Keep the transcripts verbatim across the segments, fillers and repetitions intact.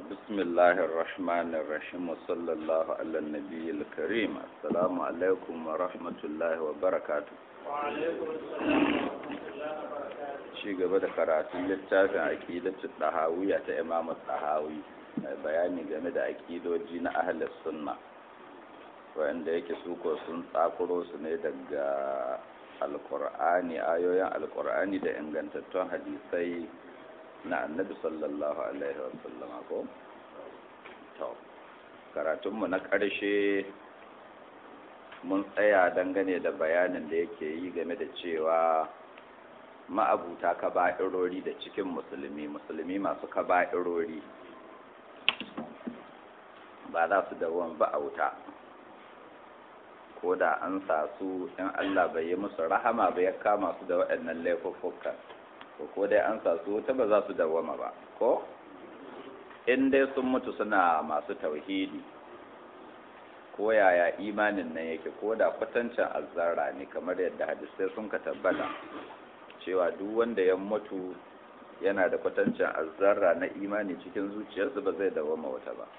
بسم الله الرحمن الرحيم وصلى الله على النبي الكريم. السلام عليكم ورحمة الله وبركاته. وعليكم السلام ورحمة الله وبركاته. شيء قبل قراءة littafin aqidatul tahawiyya ta Imam Tahawi mai bayani game da aqidoji na ahlus sunna wanda yake su ko sun tsakuro su ne daga alqur'ani ayoyin alqur'ani da ingantattun hadisai na annabi sallallahu alaihi wasallam ko to karatunmu na ƙarshe mun tsaya dangane da bayanin da yake yi game da cewa ma'abuta kaba'irori da cikin musulmi musulmi masu kaba'irori ba za su dawon ba a wuta ko da an sa su in Allah bai yi musu rahama ba ya kama su da waɗannan laifuffukan ko dai an sa su wuta ba za su dawama ba ko in dai sun mutu suna masu tauhidi ko yaya imanin nan yake ko da kwatancin azzara ne kamar yadda hadisai sun ka tabbata cewa duk wanda ya mutu yana da kwatancin azzara na imani cikin zuciyarsa ba zai dawama wuta ba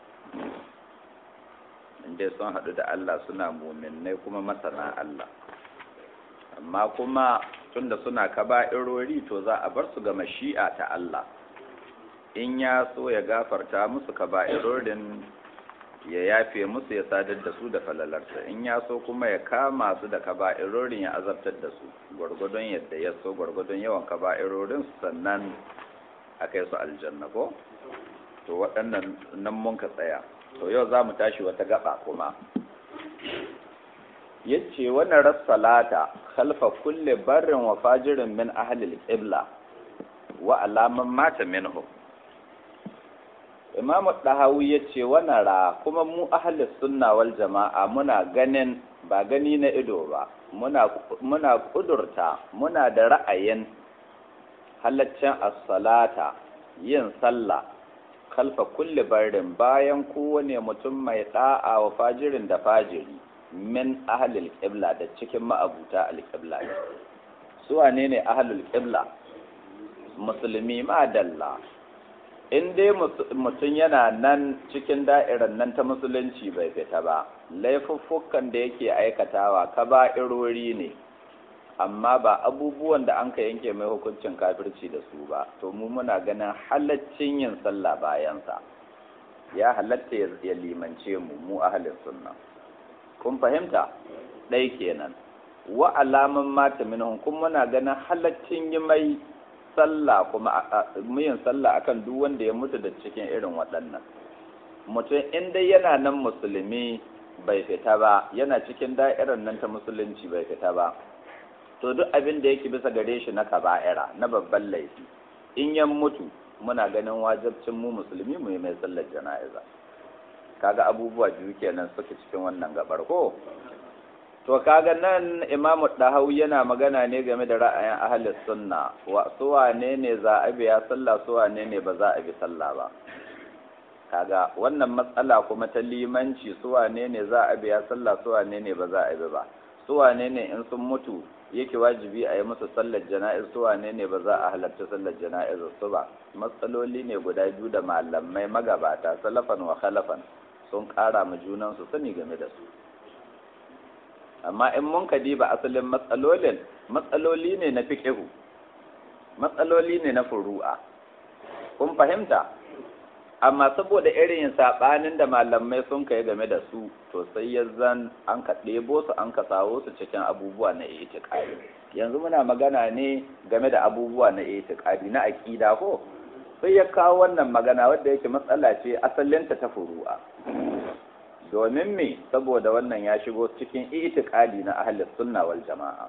in dai sun haɗu da Allah suna muminai kuma masana Allah amma kuma tunda suna kaba'irori to za a bar su ga mashi'a ta Allah in ya so ya gafarta musu kaba'irorin ya yafe musu ya sadar da su da falalarsa in ya so kuma ya kama su da kaba'irorin ya azabtar da su gwargwadon yadda ya so gwargwadon yawan kaba'irorin su sannan a kai su aljanna ko to waɗannan nan mun ka tsaya to yau za mu tashi wata gaba kuma yace wannan rassalata khalfa kulli barrin wa fajirin min ahli al-qibla wa alaman mata minhu Imam Dahawi yace wannan ra kuma mu ahli sunna wal jamaa muna ganin ba gani na ido ba muna muna kudurta muna da ra'ayin halaccin as-salata yin sallah khalfa kulli barrin bayan kowane mutum mai da'a wa fajirin da fajiri min ahlul qibla da cikin ma'abuta al-qibla su wane ne ahlul qibla musulmi ma dalla in dai mutum yana nan cikin da'irar nan ta musulunci bai fita ba laifuffukan da yake aikatawa kaba'irori ne amma ba abubuwan da an ka yanke mai hukuncin kafirci da su ba to mu muna ganin halaccin yin sallah bayansa ya halatta ya limance mu mu ahlus sunna kun fahimta ɗai kenan wa alaman mata minhum kun muna ganin halaccin yi mai sallah kuma muyin sallah akan duk wanda ya mutu da cikin irin waɗannan mutum in dai yana nan musulmi bai fita ba yana cikin da'irar nan ta musulunci bai fita ba to duk abin da yake bisa gare shi na kaba'ira na babban laifi in yan mutu muna ganin wajibcin mu musulmi mu yi mai sallar jana'iza kaga abubuwa biyu kenan suke cikin wannan gabar ko to kaga nan Imamu Dahawi yana magana ne game da ra'ayin ahlus sunna wa su wane ne za a biya sallah su wane ne ba za a bi sallah ba kaga wannan matsala kuma ta limanci su wane ne za a biya sallah su wane ne ba za a bi ba su wane ne in sun mutu yake wajibi a yi musu sallar jana'iz su wane ne ba za a halarta sallar jana'iz su ba matsaloli ne guda biyu da malamai magabata salafan wa khalafan sun ƙara ma junansu sani game da su amma in mun ka diba asalin matsalolin matsaloli ne na fiqhu matsaloli ne na furu'a kun fahimta amma saboda irin sabanin da malamai sun kai game da su to sai yanzan an ka ɗebo su an ka sawo su cikin abubuwa na itiqadi yanzu muna magana ne game da abubuwa na itiqadi na aqida ko sai ya kawo wannan magana wadda yake matsala ce asalinta ta furu'a domin me saboda wannan ya shigo cikin itiqadi na ahlus sunna wal jamaa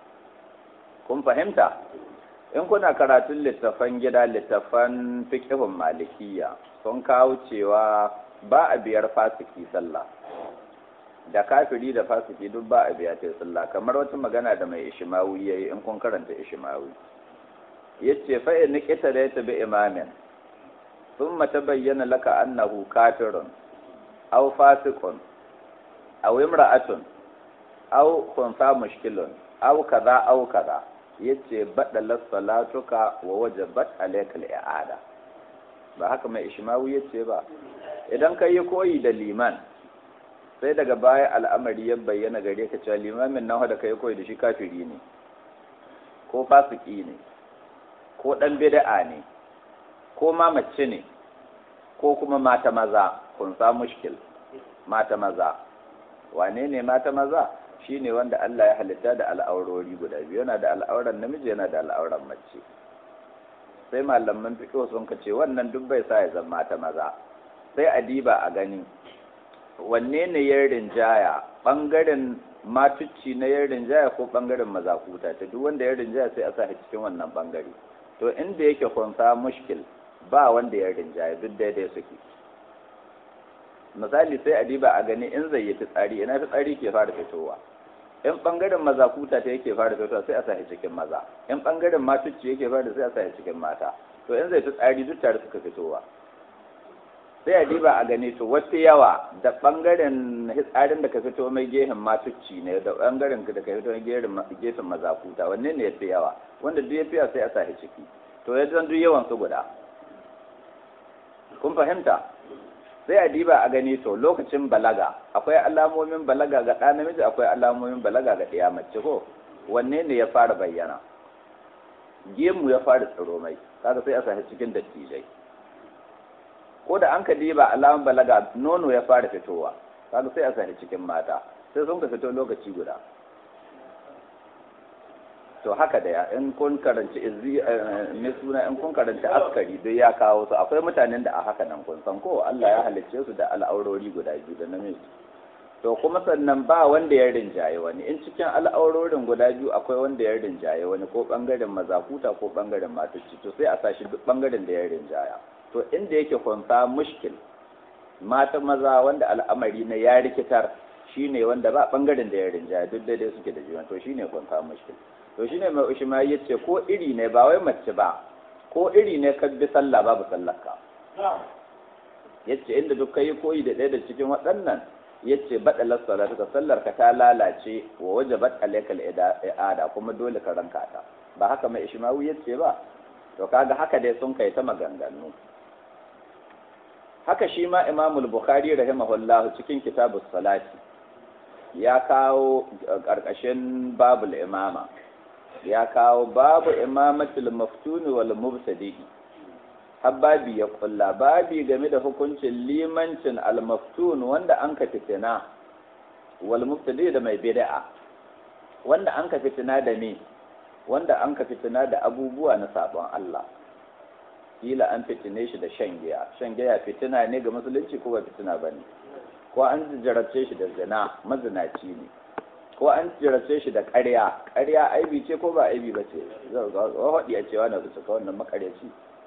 kun fahimta in kuna karatun littafan gida littafan fiqhun malikiyya sun kawo cewa ba a biyar fasiki sallah da kafiri da fasiki duk ba a biya ta sallah kamar wata magana da mai ishmawi yayi in kun karanta ishmawi yace fa in nikita da ta bi imamin thumma tabayyana laka annahu kafirun aw fasiqun aw imra'atun aw kunsa mushkilun aw kaza aw kaza yace badala salatuka wa wajabat alayka al-i'ada ba haka mai ishmawi yace ba idan kai yi koyi da liman sai daga baya al'amari ya bayyana gare ka cewa limamin nan da kai koyi da shi kafiri ne ko fasiki ne ko dan bid'a ne ko ma mace ne ko kuma mata maza kun sa mushkil mata maza wane ne mata maza shine wanda Allah ya halitta da al'aurori guda biyu yana da al'auran namiji yana da al'auran mace sai malaman fiqh sun kace wannan duk bai sa ya zama mata maza sai a diba a gani wanne ne ya rinjaya bangaren matucci na ya rinjaya ko bangaren mazakuta ta duk wanda ya rinjaya sai a sa shi cikin wannan bangare to inda yake kunsa mushkil ba wanda ya rinjaya duk daidai suke misali sai a diba a gani in zai yi fitsari ina fitsari ke fara fitowa in bangaren mazakuta ta yake fara fitowa sai a sa shi cikin maza in bangaren matucci yake fara sai a sa shi cikin mata to in zai fitsari duk tare suka fitowa sai a diba a gani to wata yawa da bangaren hitsarin da ka fito mai gehen matucci ne da bangaren da ka fito mai gefen mazakuta wanne ne ya fi yawa wanda duk ya fi yawa sai a sa shi ciki to ya zan duk yawan su guda kun fahimta sai a diba a gani to lokacin balaga akwai alamomin balaga ga ɗa namiji akwai alamomin balaga ga ɗiya mace ko wanne ne ya fara bayyana gemu ya fara tsiro mai kaga sai a sa shi cikin dattijai ko da an ka diba alamun balaga nono ya fara fitowa kaga sai a sa cikin mata sai sun ka fito lokaci guda to haka da ya in kun karanci izzi ne suna in kun karanci askari duk ya kawo su akwai mutanen da a haka nan kun san ko Allah ya halicce su da al'aurori guda biyu da namiji to kuma sannan ba wanda ya rinjaye wani in cikin al'aurorin guda biyu akwai wanda ya rinjaye wani ko bangaren mazakuta ko bangaren matucci to sai a sashi duk bangaren da ya rinjaya to inda yake kunsa mushkil mata maza wanda al'amari na ya rikitar shine wanda ba bangaren da ya rinjaya duk daidai suke da juna to shine kunsa mushkil to shine mai ushma yace ko iri ne ba wai mace ba ko iri ne ka bi sallah babu sallarka yace inda duk kai koyi da ɗaya da cikin waɗannan yace badalas salatu ka sallar ka ta lalace wa wajabat alaikal i'ada kuma dole ka ranka ta ba haka mai ishmawi yace ba to kaga haka dai sun kai ta maganganu haka shi ma imamul bukhari rahimahullah cikin kitabus salati ya kawo karkashin babul imama ya kawo babu imamatul maftuni wal mubtadi habbabi ya kulla babi game da hukuncin limancin al maftun wanda an ka fitina wal mubtadi da mai bid'a wanda an ka fitina da me wanda an ka fitina da abubuwa na sabon Allah kila an fitine shi da shan giya shan giya fitina ne ga musulunci ko ba fitina bane ko an jarabce shi da zina mazinaci ne ko an jarabce shi da ƙarya ƙarya aibi ce ko ba aibi ba ce waɗi a cewa na bisa ka wannan makaryaci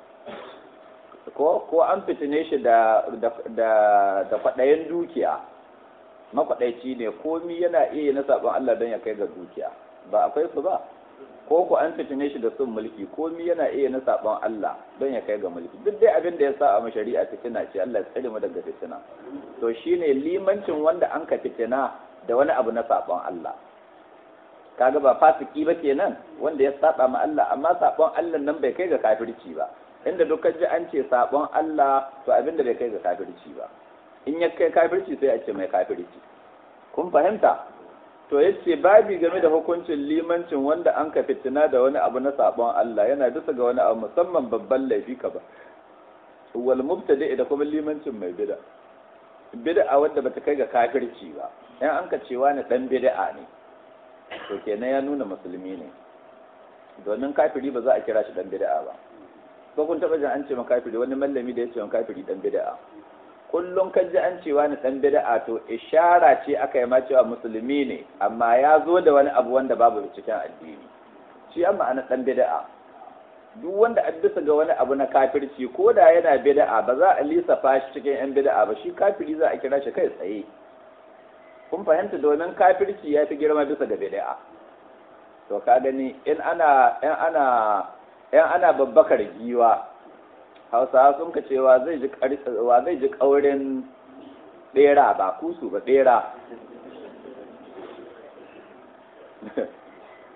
ko ko an fitine shi da da da kwaɗayin dukiya makwaɗaici ne komi yana iya na sabon Allah don ya kai ga dukiya ba akwai su ba ko ku an fitine shi da sun mulki komi yana iya na sabon Allah don ya kai ga mulki duk dai abin da ya sa a shari'a fitina ce Allah ya tsare mu daga fitina to shine limancin wanda an ka fitina da wani abu na sabon Allah kaga ba fasiki ba kenan wanda ya saba ma Allah amma sabon Allah nan bai kai ga kafirci ba inda duk ji an ce sabon Allah to abin da bai kai ga kafirci ba in ya kai kafirci sai a ce mai kafirci kun fahimta to yace babi game da hukuncin limancin wanda an ka fitina da wani abu na sabon Allah yana bisa ga wani abu musamman babban laifi ka ba wal mubtadi da kuma limancin mai bid'a bid'a wanda bata kai ga kafirci ba in an ka cewa ne dan bid'a ne to kenan ya nuna musulmi ne domin kafiri ba za a kira shi dan bid'a ba ko kun taba jin an ce ma kafiri wani mallami da ya ce ma kafiri dan bid'a kullum kan ji an cewa ni dan bid'a to ishara ce aka yi ma cewa musulmi ne amma ya zo da wani abu wanda babu cikin addini shi amma ana dan bid'a duk wanda an bisa ga wani abu na kafirci ko da yana bid'a ba za a lissafa shi cikin yan bid'a ba shi kafiri za a kira shi kai tsaye kun fahimta domin kafirci ya fi girma bisa ga bid'a to ka gani in ana in ana in ana babbakar giwa Hausawa sun ka cewa zai ji wa zai ji kaurin bera ba kusu ba bera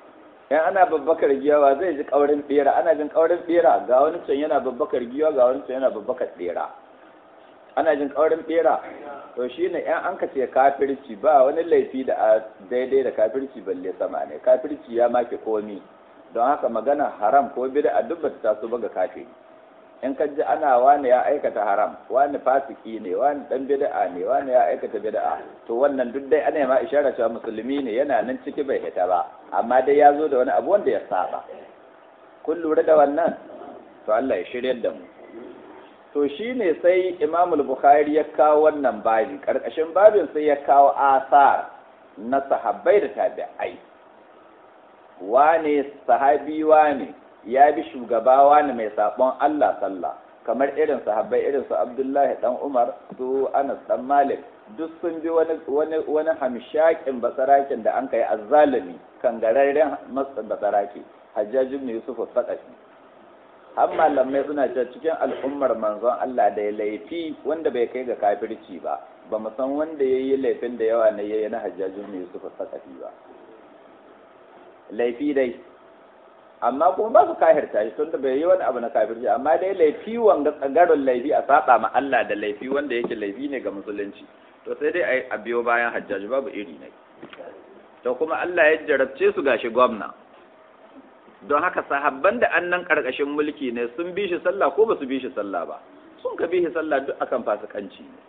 yan ana babbakar giyawa zai ji kaurin bera, ana jin kaurin bera, ga wani can yana babbakar giyawa, ga wani can yana babbakar bera, ana jin kaurin bera. To shi ne yan an ka ce kafirci ba wani laifi da a daidai da kafirci balle sama ne, kafirci ya make komi, don haka magana haram ko bid'a duk ba ta taso ba ga kafiri. In ka ji ana wani ya aikata haram, wani fasiki ne, wani dan bid'a ne, wani ya aikata bid'a, to wannan duk dai ana ma isharar cewa musulmi ne, yana nan ciki bai hita ba, amma dai ya zo da wani abu wanda ya saba. Kun lura da wannan? To Allah ya shiryar da mu. To shine sai Imam al-Bukhari ya kawo wannan babi, karkashin babin sai ya kawo asar na sahabbai da tabi'ai. Wane sahabi wane ya bi shugaba wani mai sabon Allah sallah, kamar irin sahabbai irin su Abdullahi dan Umar, su Anas dan Malik, duk sun bi wani wani wani hamshakin basarakin da an kai azzalimi kan gararren basaraki Hajjaj ibn Yusuf al-Thaqafi. har malamai suna cewa cikin al'ummar manzon Allah da ya laifi wanda bai kai ga kafirci ba, ba mu san wanda ya yi laifin da yawa na yayi na Hajjajin ne Yusuf al-Thaqafi ba. Laifi dai, amma kuma ba su kahirta shi tunda bai yi wani abu na kafirci, amma dai laifi wanga tsagarin laifi a saba ma Allah da laifi wanda yake laifi ne ga musulunci, to sai dai a biyo bayan Hajjaj babu iri ne. To kuma Allah ya jarabce su gashi gwamna. Don haka sahabban da annan karkashin mulki ne sun bi shi sallah ko ba su bi shi sallah ba, sun ka bi shi sallah duk akan fasikanci ne.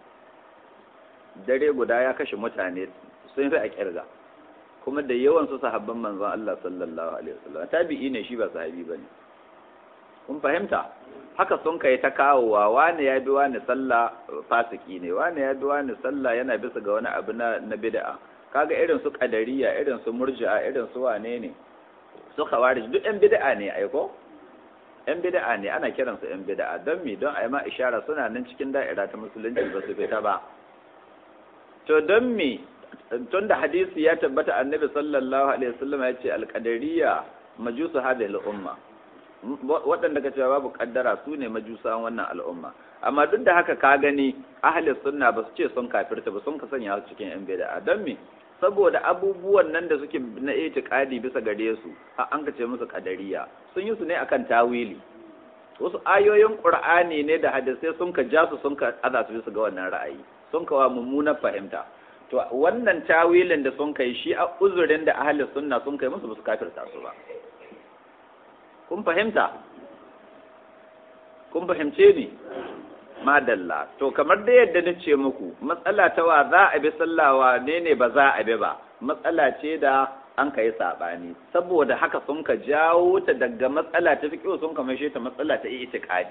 Dare guda ya kashe mutane sun fi a kirga, kuma da yawan su sahabban manzon Allah sallallahu alaihi wasallam tabi'i ne shi ba sahabi bane. Kun fahimta? Haka sun kai ta kawowa wani ya bi wani sallah fasiki ne, wani ya bi wani sallah yana bisa ga wani abu na na bid'a. Kaga irin su qadariya, irin su murji'a, irin su wane ne? Su khawarij duk yan bid'a ne aiko? Yan bid'a ne, ana kiransu yan bid'a don mi don ayi ma ishara suna nan cikin da'ira ta musulunci ba su fita ba. To don mi tunda hadisi ya tabbata annabi sallallahu alaihi wasallam ya ce al-qadariyya majusu hadhihi al-umma. Waɗanda ka cewa babu kaddara su ne majusan wannan al'umma. Amma duk da haka ka gani ahli sunna ba su ce sun kafirta ba, sun ka sanya su cikin yan bid'a don mi saboda abubuwan nan da suke na itikadi bisa gare su an ka ce musu kadariya sun yi su ne akan tawili, wasu ayoyin qur'ani ne da hadisai sun ka ja su sun ka aza su bisa ga wannan ra'ayi, sun ka wa mummunar fahimta. To wannan tawilin da sun kai shi a uzurin da ahli sunna sun kai musu ba su kafirta su ba. Kun fahimta? Kun fahimce ni? Madalla. To kamar da yadda na ce muku, matsala ta wa za a bi sallawa ne ne ba za a bi ba, matsala ce da an ka yi saɓani, saboda haka sun ka jawo ta daga matsala ta fiƙo sun ka maishe ta matsala ta itikadi.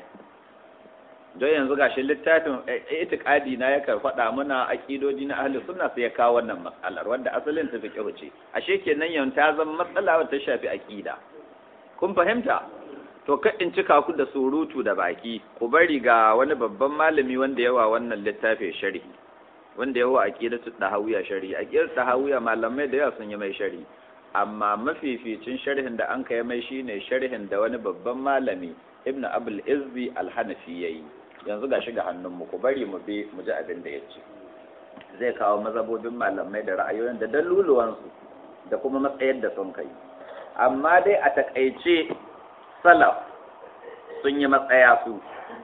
Don yanzu gashi littafin itikadi na ya faɗa mana aƙidoji na ahli sunna sai ya kawo wannan matsalar wanda asalin ta fiƙo ce. Ashe kenan yau ta zama matsala wadda ta shafi aƙida. Kun fahimta? To ka in cika ku da surutu da baki, ku bari ga wani babban malami wanda yawa wannan littafin sharhi, wanda yawa aqidatu dahawiya sharhi. Aqidatu dahawiya malamai da yawa sun yi mai sharhi, amma mafificin sharhin da an kai mai shine sharhin da wani babban malami Ibn Abul Izzi Al-Hanafi yayi. Yanzu gashi ga hannun mu, ku bari mu bi mu ji abin da yace. Zai kawo mazhabobin malamai da ra'ayoyin da daluluwansu da kuma matsayar da sun kai. Amma dai a takaice salaf sun yi matsaya su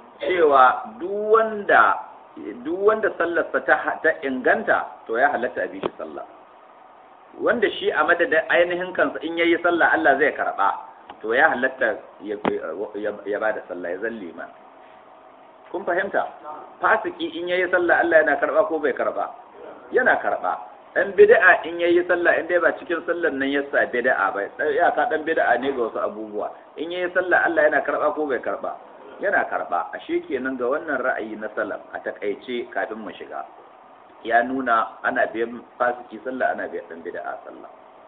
cewa duk wanda duk wanda sallarsa ta ta inganta to ya halatta a bishi sallah, wanda shi a madadin ainihin kansa in yayi sallah Allah zai karba to ya halatta ya ya bada sallah ya zalle ma. Kun fahimta? Fasiki in yayi sallah Allah yana karba ko bai karba? Yana karba. Dan bid'a in yayi sallah in dai ba cikin sallar nan yasa bid'a ba, ya ka dan bid'a ne ga wasu abubuwa. In yayi sallah Allah yana karba ko bai karba? Yana karba. Ashe kenan ga wannan ra'ayi na salaf a takaice kafin mu shiga ya nuna ana biyan fasiki sallah, ana biyan dan bid'a sallah.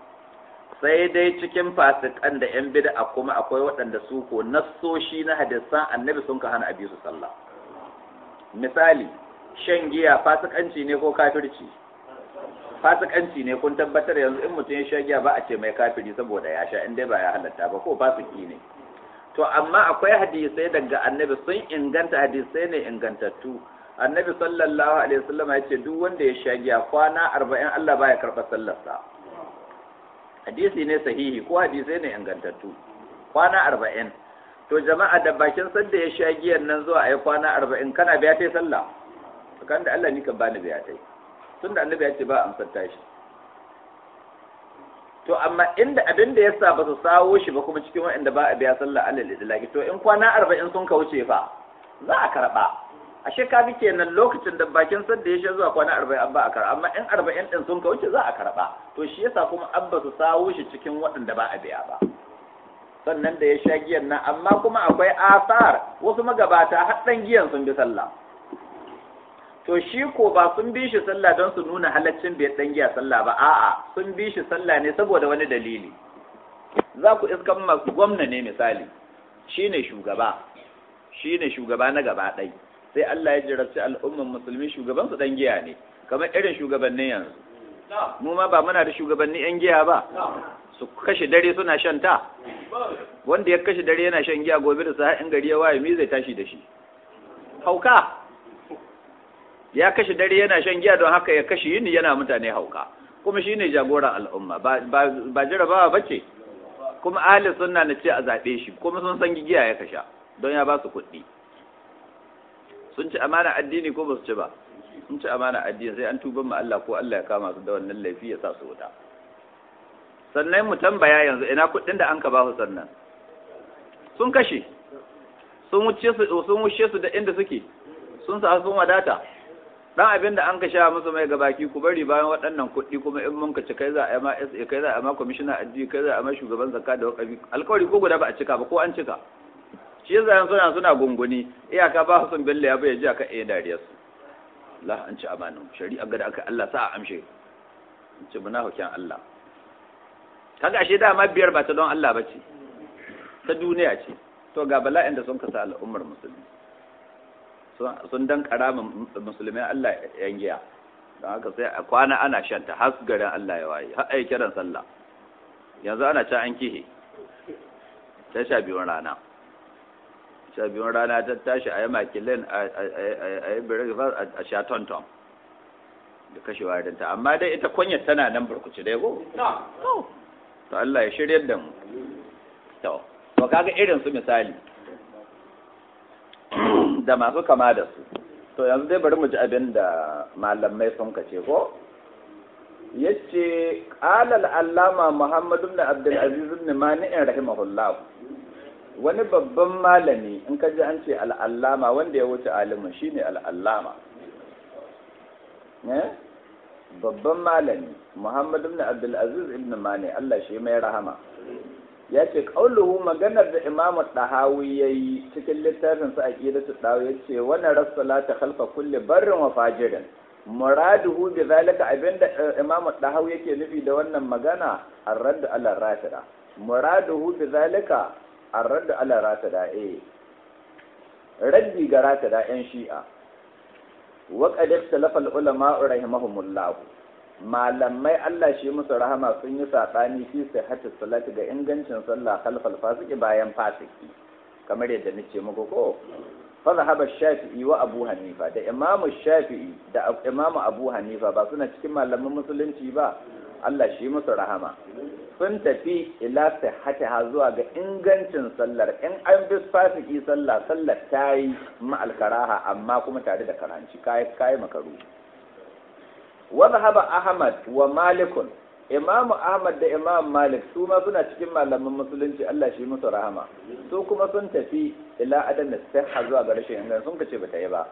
Sai dai cikin fasikan da yan bid'a kuma akwai waɗanda su ko nassoshi na hadisan Annabi sun ka hana abi su sallah. Misali, shan giya fasikanci ne ko kafirci? Fasikanci ne, kun tabbatar yanzu in mutum ya sha giya ba a ce mai kafiri saboda ya sha, in dai ba ya halatta ba, ko fasiki ne. To amma akwai hadisai daga Annabi sun inganta, hadisai ne ingantattu. Annabi sallallahu alaihi wasallam ya ce duk wanda ya sha giya kwana arba'in Allah baya karɓa sallarsa. hadisi ne sahihi ko hadisai ne ingantattu kwana arba'in to jama'a da bakin sadda ya sha giyan nan zuwa ai kwana arba'in kana biya tai sallah kan da Allah ni kan bani biya tai tunda annabi ya ce ba amsar tashi to amma inda abin da yasa ba su sawo shi ba kuma cikin wanda ba a biya sallah alal idlaki to in kwana arba'in sun kauce fa za a karba ashe ka bi kenan lokacin da bakin sadda ya sha zuwa kwana arba'in an ba a karba amma in arba'in din sun kauce za a karba to shi yasa kuma an ba su sawo shi cikin waɗanda ba a biya ba sannan da ya sha giyan nan amma kuma akwai asar wasu magabata har dan giyan sun bi sallah to shi ko ba sun bi shi sallah don su nuna halaccin bai dan giya sallah ba a'a sun bi shi sallah ne saboda wani dalili za ku iskan masu gwamna ne misali shine shugaba shine shugaba na gaba ɗai sai Allah ya jarabci al'umman musulmi shugaban su dan giya ne kamar irin shugabannin yanzu mu ma ba muna da shugabanni yan giya ba su kashe dare suna shan ta wanda ya kashe dare yana shan giya gobe da sa'a in gari ya waye mi zai tashi da shi hauka ya kashe dare yana shan giya don haka ya kashe yini yana mutane hauka kuma shine jagoran al'umma ba ba jarabawa bace kuma ahli sunna na ce a zabe shi kuma sun san giya ya kasha don ya ba su kuɗi sun ci amana addini ko ba su ci ba sun ci amana addini sai an tuba ma Allah ko Allah ya kama su da wannan laifi ya sa su wuta sannan mu tambaya yanzu ina kuɗin da an ka ba su sannan sun kashe sun wuce su sun wuce su da inda suke sun sa sun wadata dan abin da an ka sha musu mai gabaki ku bari bayan waɗannan kuɗi kuma in mun ka ci kai za a yi ma S A kai za a yi ma commissioner addini kai za a yi ma shugaban zakka da wakafi alƙawari ko guda ba a cika ba ko an cika shi yasa suna suna gunguni iyaka ba su sun billa ya bai ji aka iya dariyar su Allah an ci amanin shari'a ga da aka Allah sa a amshe in ci muna hukin Allah kaga ashe dama biyar ba ta don Allah bace ta duniya ce to ga bala'in da sun kasa al'ummar musulmi sun dan karamin musulmai Allah yan giya don haka sai a kwana ana shanta har garin Allah ya waye har ai kiran sallah yanzu ana ci an kihe ta sha biyun rana sha biyun rana ta tashi a yi makilin a yi birgifar a sha tonton da kashewa ta amma dai ita kwanyar tana nan burkuci dai go to Allah ya shiryar da mu to to kaga irin su misali da masu kama da su to yanzu dai bari mu ji abin da malamai sun kace ko yace qala al-allama Muhammad ibn Abdul Aziz ibn Mani'in rahimahullah wani babban malami in ka ji an ce al-allama wanda ya wuce alimin shine al-allama eh babban malami Muhammad ibn Abdul Aziz ibn Mani Allah shi mai rahama ya ce ƙauluhu maganar da imamu ɗahawi ya yi cikin littafin sa aqidatu ɗahawi ya ce wani rassalata khalfa kulli barrin wa fajirin muraduhu bi zalika abinda imamu ɗahawi yake nufi da wannan magana ar-radd ala rafida muraduhu bi zalika ar-radd ala rafida eh raddi ga rafida yan shi'a wa qad ikhtalafa al-ulama rahimahumullah malamai Allah shi musu rahama sun yi saɓani fi sihhatis salati ga ingancin sallah khalfal fasiki bayan fasiki kamar yadda nace muku ko fa zahaba shafi'i wa abu hanifa da imamu shafi'i da imamu abu hanifa ba suna cikin malaman musulunci ba Allah shi musu rahama sun tafi ila sihhatiha zuwa ga ingancin sallar in an bi fasiki sallah sallar tayi ma alkaraha amma kuma tare da karanci kai kai makaru وذهب أحمد ومالك إمام أحمد da Imam Malik su ma suna cikin malaman musulunci Allah shi musu rahama su kuma sun tafi ila adam sihha zuwa ga rashin inganci sun kace bata yi ba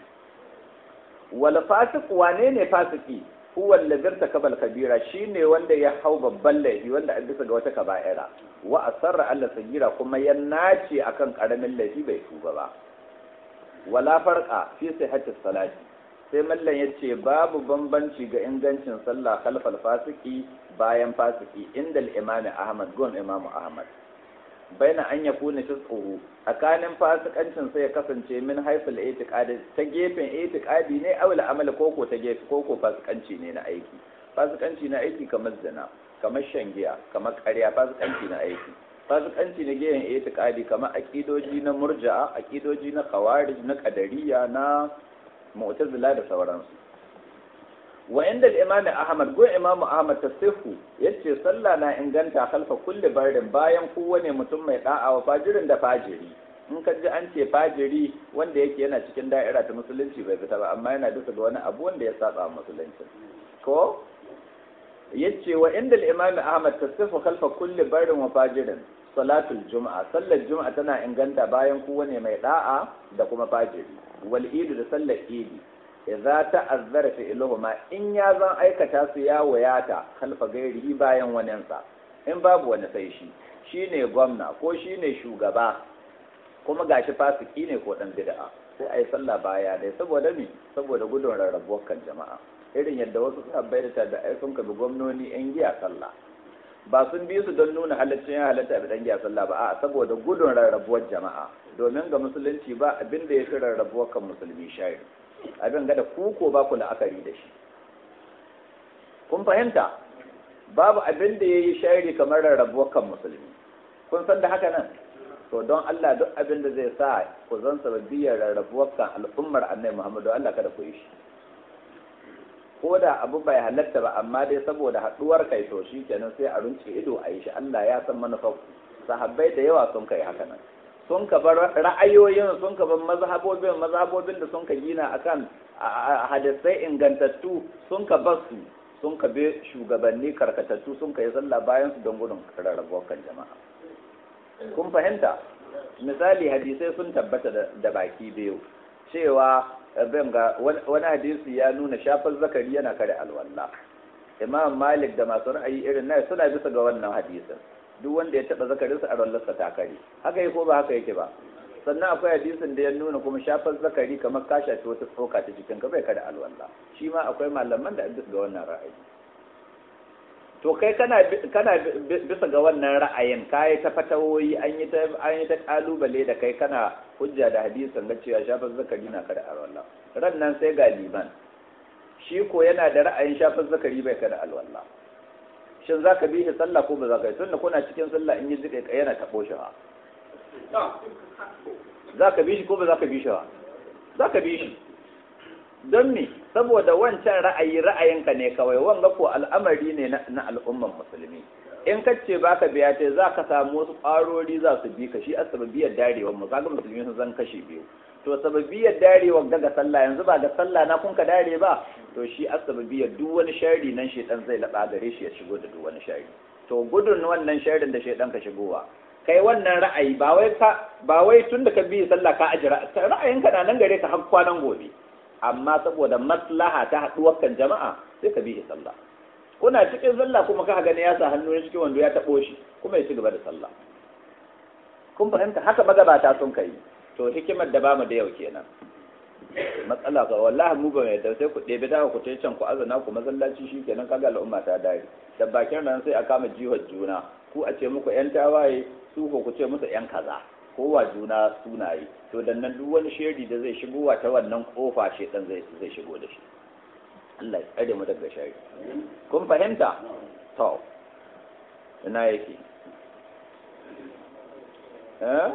wal fasiq wane ne fasiki huwa allazi takabal kabira shine wanda ya hau babban laifi wanda an bisa ga wata kaba'ira wa asarra Allah sagira kuma ya nace akan karamin laifi bai tuba ba wala farqa fi sihhatis salati sai mallan ya ce babu bambanci ga ingancin sallah khalfal fasiki bayan fasiki inda al-imam Ahmad gon Imam Ahmad baina an yakuna fisquhu tsakanin fasikancin sai ya kasance min haifal itiqadi ta gefen itiqadi ne aw al-amal koko ta gefe koko fasikanci ne na aiki fasikanci na aiki kamar zina kamar shan giya kamar ƙarya fasikanci na aiki fasikanci na gefen itiqadi kamar aqidoji na murji'a aqidoji na khawarij na qadariyya na mu'tazila da sauransu wa inda al-imam Ahmad go imam Ahmad tasihu yace sallah na inganta khalfa kulli barin bayan kowane mutum mai da'a wa fajirin da fajiri in ka ji an ce fajiri wanda yake yana cikin da'ira ta musulunci bai fita ba amma yana duka ga wani abu wanda ya saba musulunci ko yace wa inda al-imam Ahmad tasihu khalfa kulli barin wa fajirin salatul juma'a sallar juma'a tana inganta bayan kowane mai da'a da kuma fajiri wal idu da sallar idi idza ta'azzara fi'luhuma in ya zan aikata su ya wayata khalfa gairi bayan waninsa in babu wani sai shi shine gwamna ko shine shugaba kuma gashi fasiki ne ko dan bid'a sai ai sallah baya dai saboda me saboda gudun rarrabuwar kan jama'a irin yadda wasu suna bayyana da ai sun kabi gwamnoni yan giya sallah ba sun bi su don nuna halaccin ya halatta a dan giya sallah ba a saboda gudun rarrabuwar jama'a domin ga musulunci ba abin da ya fi rarrabuwar kan musulmi shayar abin ga da ku ko ba ku la'akari da shi kun fahimta babu abin da ya yi shayari kamar rarrabuwar kan musulmi kun san da haka nan to don Allah duk abin da zai sa ku zan sababbiyar rarrabuwar kan al'ummar annabi Muhammadu Allah kada ku yi shi ko da abu bai halatta ba amma dai saboda haduwar kai to shi kenan sai a runce ido a yi shi Allah ya san manufar sahabbai da yawa sun kai haka nan sun ka bar ra'ayoyin sun ka bar mazhabobin mazhabobin da sun ka gina akan hadisai ingantattu sun ka bar su sun ka bi shugabanni karkatattu sun ka yi sallah bayan su don gudun rarrabuwar kan jama'a kun fahimta misali hadisai sun tabbata da baki biyu cewa benga wani hadisi ya nuna shafar zakari yana kare alwala imam malik da masu ra'ayi irin na suna bisa ga wannan hadisin duk wanda ya taba zakarinsa a alwalarsa ta kare haka yake ko ba haka yake ba sannan akwai hadisin da ya nuna kuma shafar zakari kamar ka shafi wata tsoka ta cikin ka bai kare alwala shi ma akwai malaman da bisa ga wannan ra'ayi to kai kana kana bisa ga wannan ra'ayin kai ta fatawoyi an yi ta an yi ta kalubale da kai kana hujja da hadisin ga cewa shafar zakari na kada alwala ran nan sai ga liman shi ko yana da ra'ayin shafar zakari bai kada alwala shin zaka bi shi sallah ko ba za ka yi tunda kuna cikin sallah in yi zika kai yana tabo shi ha zaka bi shi ko ba za ka bi shi ha zaka bi shi don me saboda wancan ra'ayi ra'ayinka ne kawai wanga ko al'amari ne na al'umman musulmi in ka ce baka biya ta za ka samu wasu ƙwarori za su bi ka shi a sababiyar darewar mu kaga musulmi sun zan kashe biyu to sababiyar darewar daga sallah yanzu ba ga sallah na kun ka dare ba to shi a sababiyar duk wani shari nan shedan zai laba gare shi ya shigo da duk wani shari to gudun wannan sharin da shedan ka shigowa kai wannan ra'ayi ba wai ka ba wai tun da ka bi sallah ka ajira ra'ayinka na nan gare ka har kwanan gobe amma saboda maslaha ta haɗuwar kan jama'a sai ka bi sallah kuna cikin sallah kuma ka gani ya sa hannu ne cikin wando ya taɓo shi kuma ya ci gaba da sallah kun fahimta haka magabata sun kai to hikimar da bamu da yau kenan matsala ga wallahi mu ba mai da sai ku ɗebe dawo ku tai can ku azana ku masallaci shikenan kaga al'umma ta dare da bakin ran sai a kama jihar juna ku a ce muku yan tawaye su ko ku ce musu yan kaza kowa juna sunaye to dan nan duk wani sheri da zai shigo ta wannan kofa shedan zai zai shigo da shi Allah ya tsare mu daga shari kun fahimta to ina yake eh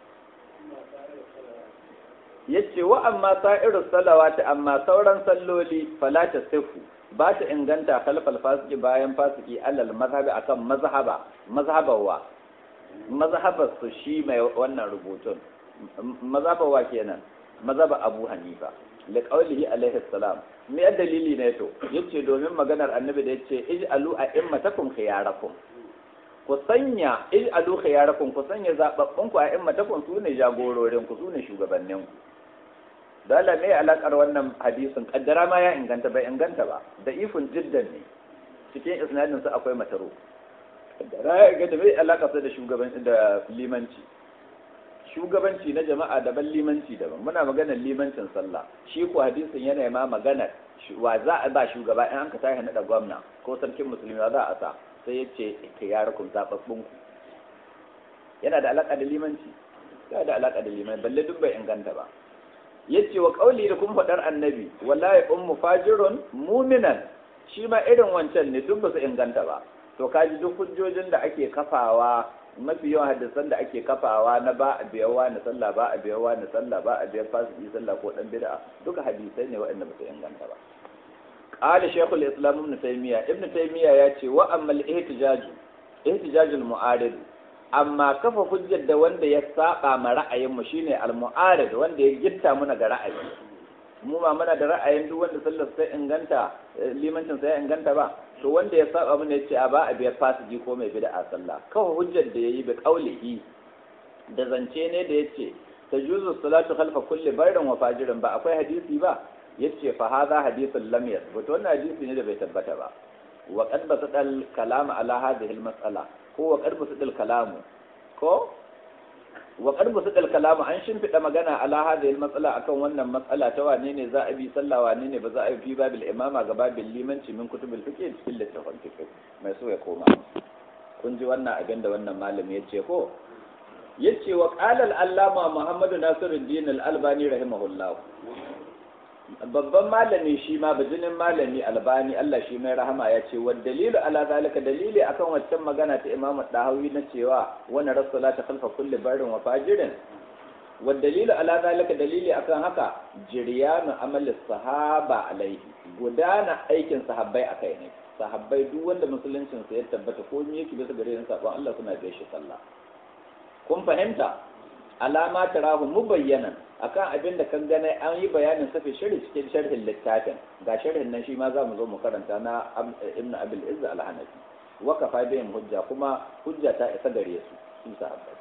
yace wa amma sa'irus salawati amma sauran salloli fala tasifu ba ta inganta khalfal fasiki bayan fasiki alal mazhabi akan mazhaba mazhabawa mazhabar su shi mai wannan rubutun mazhabawa kenan mazhaba Abu Hanifa li qawlihi alaihi salam me ya dalili ne to yace domin maganar annabi da yace ij'alu a'immatakum khiyarakum ku sanya ij'alu khiyarakum ku sanya zababbun ku a'immatakum su ne jagororin ku su ne shugabannin ku dala me alakar wannan hadisin kaddara ma ya inganta bai inganta ba da ifun jiddan ne cikin isnadin su akwai mataro kaddara ya ga da bai alaka da shugabanci da limanci shugabanci na jama'a daban limanci daban muna maganar limancin sallah shi ko hadisin yana ma maganar wa za a ba shugaba in an ka tashi nada gwamna ko sarkin musulmi za a sa sai ya ce ikhtiyarakum zababbun ku yana da alaka da limanci yana da alaka da limanci balle duk bai inganta ba yace wa qauli da kun fadar annabi wallahi ummu fajirun mu'minan shi ma irin wancan ne duk ba su inganta ba to kaji duk hujjojin da ake kafawa mafi yawan hadisan da ake kafawa na ba a biyawa na sallah ba a biyawa na sallah ba a biyar fasiki sallah ko dan bid'a duka hadisai ne waɗanda ba su inganta ba qala shaykhul islam ibn taymiya ibn taymiya ya ce wa amma al-ihtijaj ihtijaj al-mu'arid amma kafa hujjar da wanda ya saba ma ra'ayin mu shine al-mu'arid wanda ya gitta muna ga ra'ayi mu ba muna da ra'ayin duk wanda sallar sai inganta limancin sai inganta ba to wanda ya saba mana yace a ba a biyar fasiji ko mai bid'a sallah kafa hujjar da yayi bi qaulihi da zance ne da yace tajuzu salatu khalfa kulli barrin wa fajirin ba akwai hadisi ba yace fa hadha hadithun lam yathbut wannan hadisi ne da bai tabbata ba wa qad basadal kalam ala hadhihi al mas'ala ko wa qad basadal kalam ko wa qad basadal kalam an shimfida magana ala hadhihi al mas'ala akan wannan mas'ala ta wane ne za a bi sallah wane ne ba za a bi babil imama ga babil limanci min kutubul fiqh cikin littafin fiqh mai so ya koma kun ji wannan abin da wannan malami yace ko yace wa qala al-allama Muhammad Nasiruddin al-Albani rahimahullah babban malami shi ma bijinin malami Albani Allah shi mai rahama yace wa dalilu ala zalika dalili akan waccan magana ta Imam Dahawi na cewa wannan rasulata khalfa kulli barin wa fajirin wa dalilu ala zalika dalili akan haka jiryanu amali sahaba alaihi gudana aikin sahabbai akai ne sahabbai duk wanda musuluncin sa ya tabbata ko me yake bisa gare yin sabon Allah suna biye shi sallah kun fahimta alama tarahu mubayyanan akan abin da kan gane an yi bayanin safi sharhi cikin sharhin littafin ga sharhin nan shi ma za mu zo mu karanta na ibn abil izz al-hanafi wa kafa bihim hujja kuma hujja ta isa gare su su sahabbai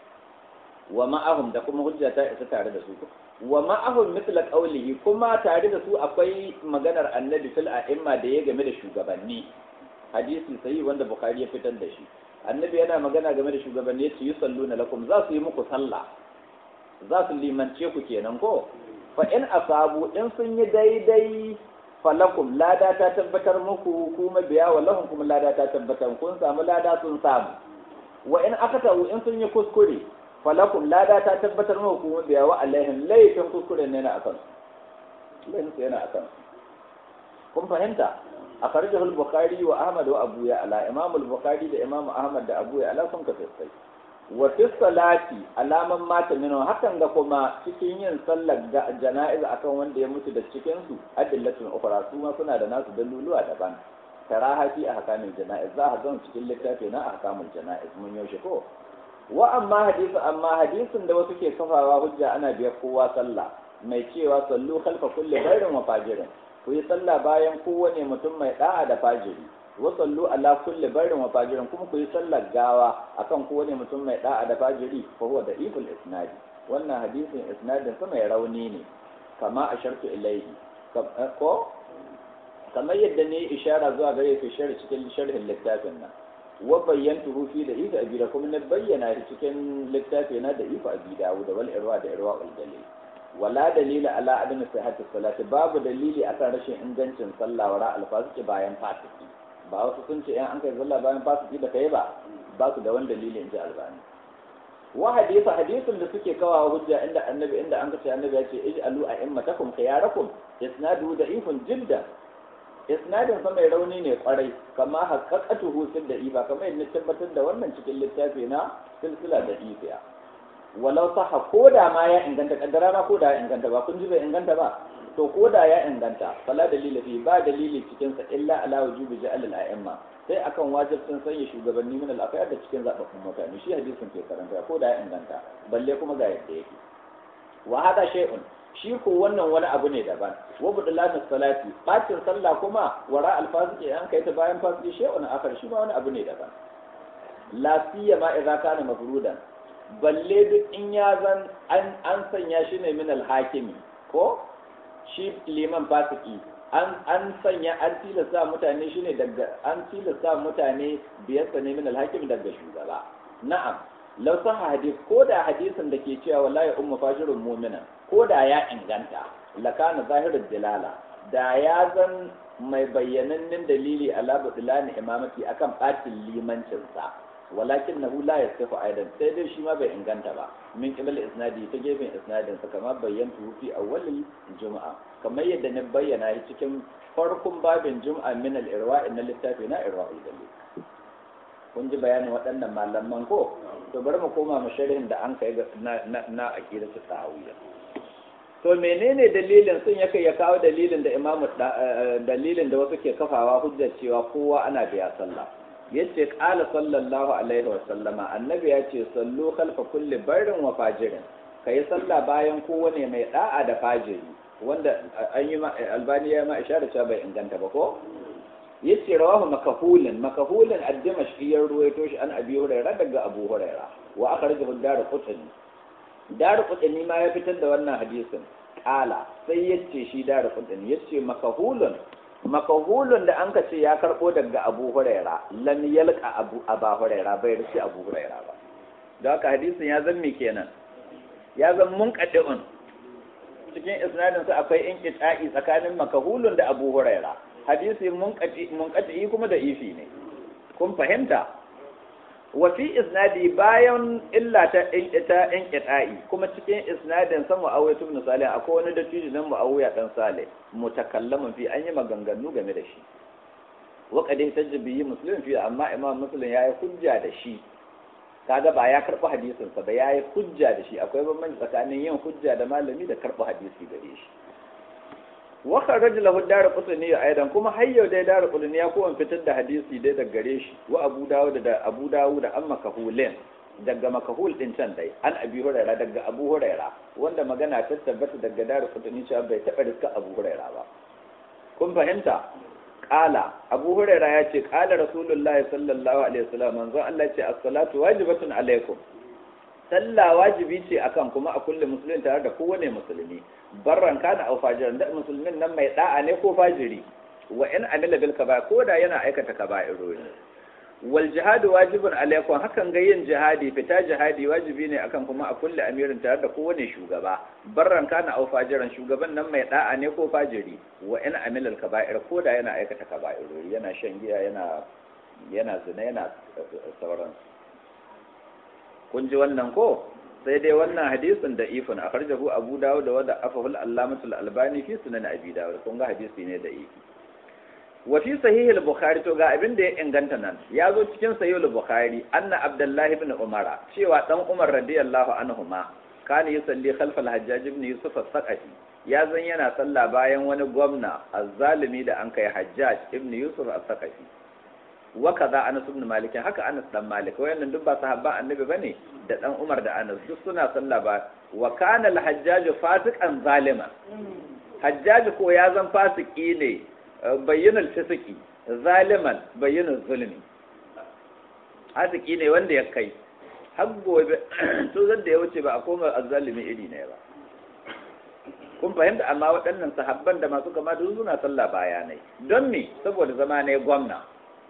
wa ma'ahum da kuma hujja ta isa tare da su wa ma'ahum mithla qawlihi kuma tare da su akwai maganar annabi fil a'imma da ya game da shugabanni hadisi sai wanda bukhari ya fitar da shi annabi yana magana game da shugabanni yace yusalluna lakum za su yi muku sallah za su limance ku kenan ko fa in asabu in sun yi daidai falakum lada ta tabbatar muku kuma biya wa lahum kuma lada ta tabbatar kun samu lada sun samu wa in akatahu in sun yi kuskure falakum lada ta tabbatar muku kuma biya wa alaihim laifin kuskure ne na akan laifin su yana akan kun fahimta akhrajahu al-bukhari wa ahmad wa abu ya'la imam al-bukhari da imam ahmad da abu ya'la sun ka sai wa fi salati alaman mata minhu hakan ga kuma cikin yin sallar jana'iza akan wanda ya mutu da cikin su adillatun ukhra su ma suna da nasu daluluwa daban karahati a hakamin jana'iz za a zan cikin littafi na ahkamul jana'iz mun yaushe ko wa amma hadisi amma hadisin da wasu ke kafawa hujja ana biyar kowa sallah mai cewa sallu khalfa kulli khairin wa fajirin ku yi sallah bayan kowane mutum mai da'a da fajiri wa sallu ala kulli barin wa fajirin kuma ku yi sallar gawa akan kowane mutum mai da'a da fajiri fa huwa da iful isnadi wannan hadisin isnadin sa mai rauni ne kama ashartu ilayhi ko kamar yadda ne ishara zuwa gare shi sharhi cikin sharhin littafin nan wa bayyantuhu fi da ifa abi da kuma na bayyana shi cikin littafi na da ifa abi dawud wal irwa da irwa ul dalil wala dalila ala adami sihhati salati babu dalili akan rashin ingancin sallah wara alfasiki bayan fasiki ba wasu sun ce an kai sallah bayan fasiki da kai ba ba su da wani dalili inji albani wa hadisa hadisin da suke kawawa hujja inda annabi inda an kace annabi ya ce ij'alu a'immatakum khiyarakum isnadu da'ifun jiddan isnadin sa mai rauni ne kwarai kama haqqaqatuhu sil da'ifa kamar yadda tabbatar da wannan cikin littafi na silsila da ifiya walau saha koda ma ya inganta kaddara ma koda ya inganta ba kun ji bai inganta ba to koda ya inganta fala dalili fi ba dalili cikin sa illa ala wujubi ja'al al-a'imma sai akan wajibin sanya shugabanni min al-afiyar da cikin zababbun mutane shi hadisin ke karanta koda ya inganta balle kuma ga yadda yake wa hada shay'un shi ko wannan wani abu ne daban wa budulatus salati bacin sallah kuma wara al-fasiki an kai ta bayan fasiki shay'un akar shi ma wani abu ne daban la siyama idza kana mafrudan balle duk in ya zan an sanya shi ne min al-hakimi ko shi liman fasiki an an sanya an tilasta mutane shi ne daga an tilasta mutane biyar sa ne min al-hakimi daga shugaba na'am law sahha hadith ko da hadisin da ke cewa wallahi ummu fajirun mu'mina ko da ya inganta lakana zahirul dilala da ya zan mai bayyanannen dalili ala budlani imamati akan batin limancin sa walakin nahu la yasifu aidan sai dai shi ma bai inganta ba min qibal isnadi ta gefen isnadin sa kamar bayyantu fi awwalil juma'a kamar yadda na bayyana shi cikin farkon babin juma'a min al-irwa' na littafi na irwa'ul dalil kun ji bayanin waɗannan malaman ko to bari mu koma mu sharhin da an kai na na na aqidatu tahawiyya to menene dalilin sun yake ya kawo dalilin da imamu dalilin da wasu ke kafawa hujjar cewa kowa ana biya sallah yace qala sallallahu alaihi wa sallama annabi ya ce sallu khalfa kulli barrin wa fajirin kai sallah bayan kowane mai da'a da fajiri wanda an yi albani ya ma isharar cewa bai inganta ba ko yace rawahu makahulin makahulin ad-dimashqi ya ruwaito shi an abi hurairah daga abu hurairah wa akhrajahu ad-darqutni darqutni ma ya fitar da wannan hadisin kala sai yace shi darqutni yace makahulun makahulun da an kace ya karbo daga abu hurairah lam yalqa abu aba hurairah bai rufi abu hurairah ba da haka hadisin ya zammi kenan ya zan munqadi'un cikin isnadin sa akwai inqita'i tsakanin makahulun da abu hurairah hadisi munqati munqati kuma da ifi ne kun fahimta wa fi isnadi bayan illa ta inqita inqita'i kuma cikin isnadin sa Muawiya ibn Salih akwai wani dattijo nan Muawiya dan Salih mutakallamin fi an yi maganganu game da shi wa qad tajbiyi muslim fi amma imam muslim yayi hujja da shi kaga ba ya karɓi hadisin sa ba yayi hujja da shi akwai bambanci tsakanin yin hujja da malami da karɓi hadisi gare shi wa kharaj lahu ad-darqutni aidan kuma hayyo dai darqutni ya ko fitar da hadisi dai daga gare shi wa Abu Dawud da Abu Dawud da amma kahulin daga makahul din can dai an Abi Hurairah daga Abu Hurairah wanda magana ta tabbata daga darqutni cewa bai taba riska Abu Hurairah ba kun fahimta qala Abu Hurairah ya ce qala Rasulullahi sallallahu alaihi wasallam manzo Allah ya ce as-salatu wajibatun alaikum sallah wajibi ce akan kuma a kulle musulmi tare da kowane musulmi barran kana au fajiran da musulmin nan mai da'a ne ko fajiri wa in amila bil kaba'ir ko da yana aikata kaba'irori wal jihad wajibun alaikum hakan ga yin jihadi fita jihadi wajibi ne akan kuma a kulle amirin tare da kowane shugaba barran kana au fajiran shugaban nan mai da'a ne ko fajiri wa in amila al kaba'ir ko da yana aikata kaba'irori yana shan giya yana yana zina yana sauran kun ji wannan ko sai dai wannan hadisin da ifin akhrajahu Abu Dawud da wada afahul Allamatul Albani fi sunan Abi Dawud kun ga hadisi ne da ifi wa fi sahih al-Bukhari to ga abin da ya inganta nan ya zo cikin sahih al-Bukhari anna Abdullah ibn Umar cewa dan Umar radiyallahu anhuma kana yusalli khalfa al-Hajjaj ibn Yusuf as-Saqafi ya zan yana sallah bayan wani gwamna azzalimi da an kai Hajjaj ibn Yusuf as-Saqafi wa kaza Anas ibn Malik haka Anas dan Malik wayannan duk ba sahabban annabi bane da dan Umar da Anas duk suna sallah ba wa kana al-Hajjaj fasiqan zalima Hajjaj ko ya zan fasiki ne bayyinul fisiki zaliman bayyinul zulmi fasiki ne wanda ya kai har gobe to zan da ya wuce ba a koma azzalimi iri ne ba kun fahimta amma waɗannan sahabban da masu kama da suna sallah bayanai don me saboda zama ne gwamna